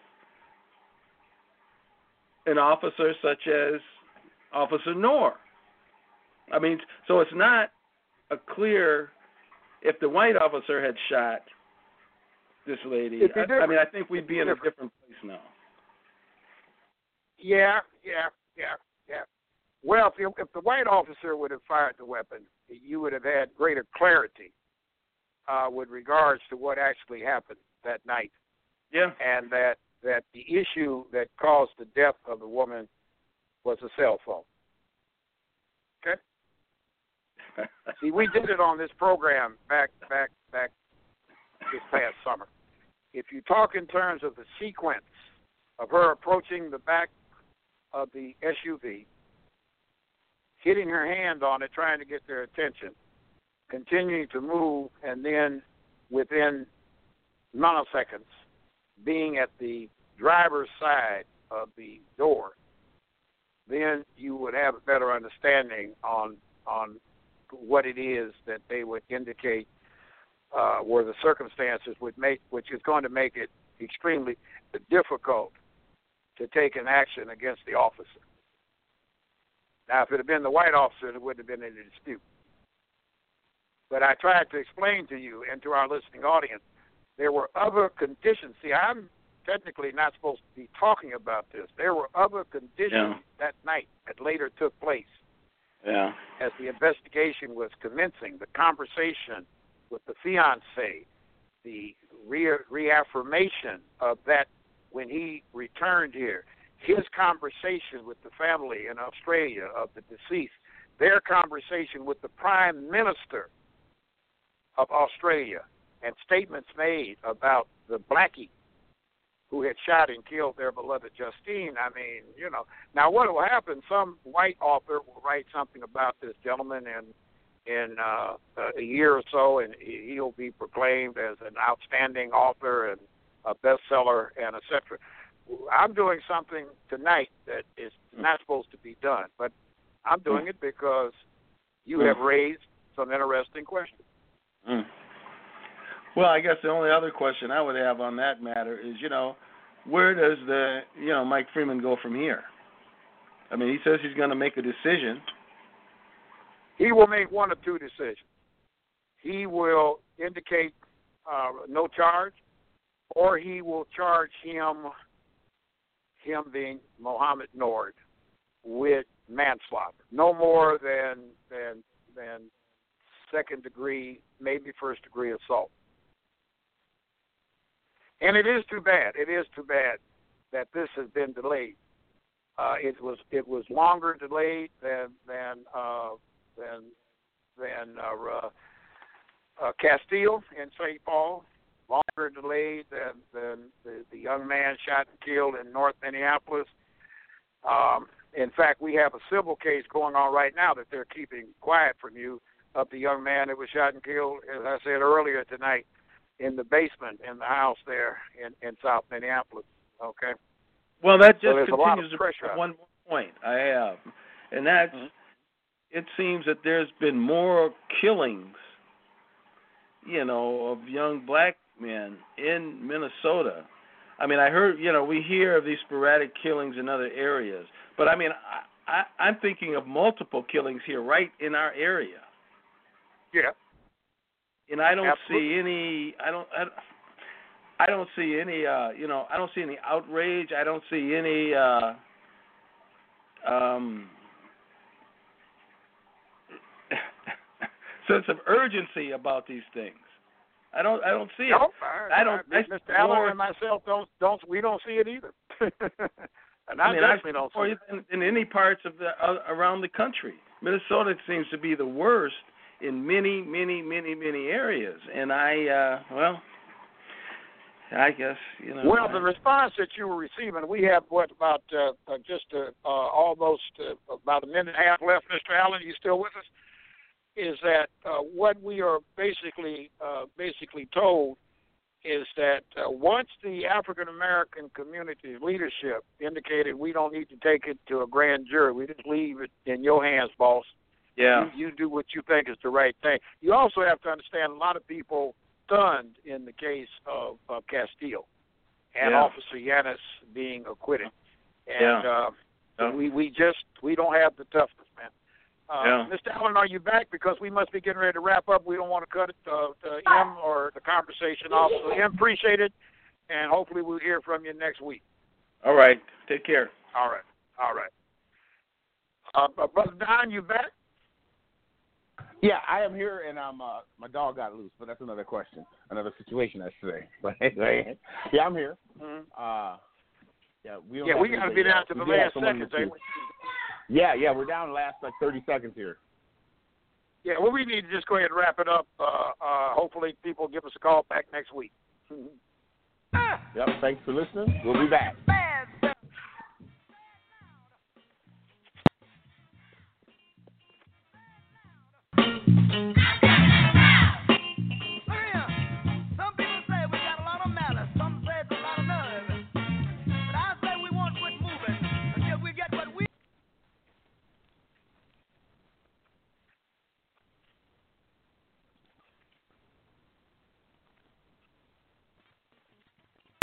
S5: an officer such as Officer Noor. I mean, so it's not a clear, if the white officer had shot this lady, I, I mean, I think we'd be in a different place now.
S3: Yeah, yeah, yeah, yeah. Well, if, you, if the white officer would have fired the weapon, you would have had greater clarity uh, with regards to what actually happened that night.
S5: Yeah.
S3: And that, that the issue that caused the death of the woman was a cell phone. Okay? See, we did it on this program back, back, back this past summer. If you talk in terms of the sequence of her approaching the back of the S U V, hitting her hand on it, trying to get their attention, continuing to move, and then within nanoseconds, being at the driver's side of the door, then you would have a better understanding on on what it is that they would indicate uh, were the circumstances would make, which is going to make it extremely difficult to take an action against the officer. Now, if it had been the white officer, there wouldn't have been any dispute. But I tried to explain to you and to our listening audience, there were other conditions. See, I'm technically not supposed to be talking about this. There were other conditions yeah. that night that later took place.
S4: Yeah.
S3: As the investigation was commencing, the conversation with the fiancé, the re- reaffirmation of that when he returned here, his conversation with the family in Australia of the deceased, their conversation with the Prime Minister of Australia, and statements made about the blackie who had shot and killed their beloved Justine. I mean, you know. Now, what will happen, some white author will write something about this gentleman in, in uh, a year or so, and he'll be proclaimed as an outstanding author and a bestseller and et cetera. I'm doing something tonight that is not supposed to be done, but I'm doing it because you have raised some interesting questions.
S5: Mm. Well, I guess the only other question I would have on that matter is, you know, where does the, you know, Mike Freeman go from here? I mean, he says he's going to make a decision.
S3: He will make one of two decisions. He will indicate uh, no charge, or he will charge him, him being Mohammed Nord, with manslaughter. No more than than than second degree, maybe first degree assault. And it is too bad. It is too bad that this has been delayed. Uh, it was it was longer delayed than than uh, than than uh, uh, Castile in Saint Paul. Longer delayed than than the, the young man shot and killed in North Minneapolis. Um, in fact, we have a civil case going on right now that they're keeping quiet from you of the young man that was shot and killed, as I said earlier tonight, in the basement in the house there in, in South Minneapolis. Okay.
S5: Well, that just
S3: so
S5: continues to pressure one more point I have, and that's mm-hmm. it seems that there's been more killings, you know, of young black men in Minnesota. I mean, I heard, you know, we hear of these sporadic killings in other areas, but I mean, I, I, I'm thinking of multiple killings here right in our area.
S3: Yeah.
S5: And I don't
S3: Absolutely.
S5: see any. I don't. I don't, I don't see any. Uh, you know, I don't see any outrage. I don't see any. Uh, um, sense of urgency about these things. I don't. I don't see it.
S3: No, I,
S5: I don't.
S3: I,
S5: I,
S3: Mister Allen and myself don't. Don't. We don't see it either. And I,
S5: I mean,
S3: definitely
S5: I,
S3: don't see it.
S5: In, in any parts of the uh, around the country, Minnesota seems to be the worst in many, many, many, many areas. And I, uh, well, I guess, you know.
S3: Well,
S5: I,
S3: the response that you were receiving, we have, what, about uh, uh, just uh, uh, almost uh, about a minute and a half left, Mister Allen. Are you still with us? Is that uh, what we are basically uh, basically told is that uh, once the African-American community leadership indicated we don't need to take it to a grand jury, we just leave it in your hands, boss.
S5: Yeah.
S3: You, you do what you think is the right thing. You also have to understand a lot of people stunned in the case of, of Castile and
S5: yeah.
S3: Officer Yanis being acquitted. And
S5: yeah.
S3: uh,
S5: yeah.
S3: we, we just, we don't have the toughness, man. Uh,
S5: yeah.
S3: Mister Allen, are you back? Because we must be getting ready to wrap up. We don't want to cut it uh, to M or the conversation off. So, M, appreciate it, and hopefully we'll hear from you next week.
S5: All right. Take care.
S3: All right. All right. Uh, Brother Don, you back?
S2: Yeah, I am here, and um, uh, my dog got loose, but that's another question, another situation, I should say. But anyway, yeah, I'm here.
S3: Mm-hmm.
S2: Uh, yeah, we don't
S3: yeah, we got to be down to the last seconds, ain't we?
S2: Yeah, yeah, we're down the last like thirty seconds here.
S3: Yeah, well, we need to just go ahead and wrap it up. Uh, uh, hopefully, people give us a call back next week.
S2: Yep, thanks for listening. We'll be back.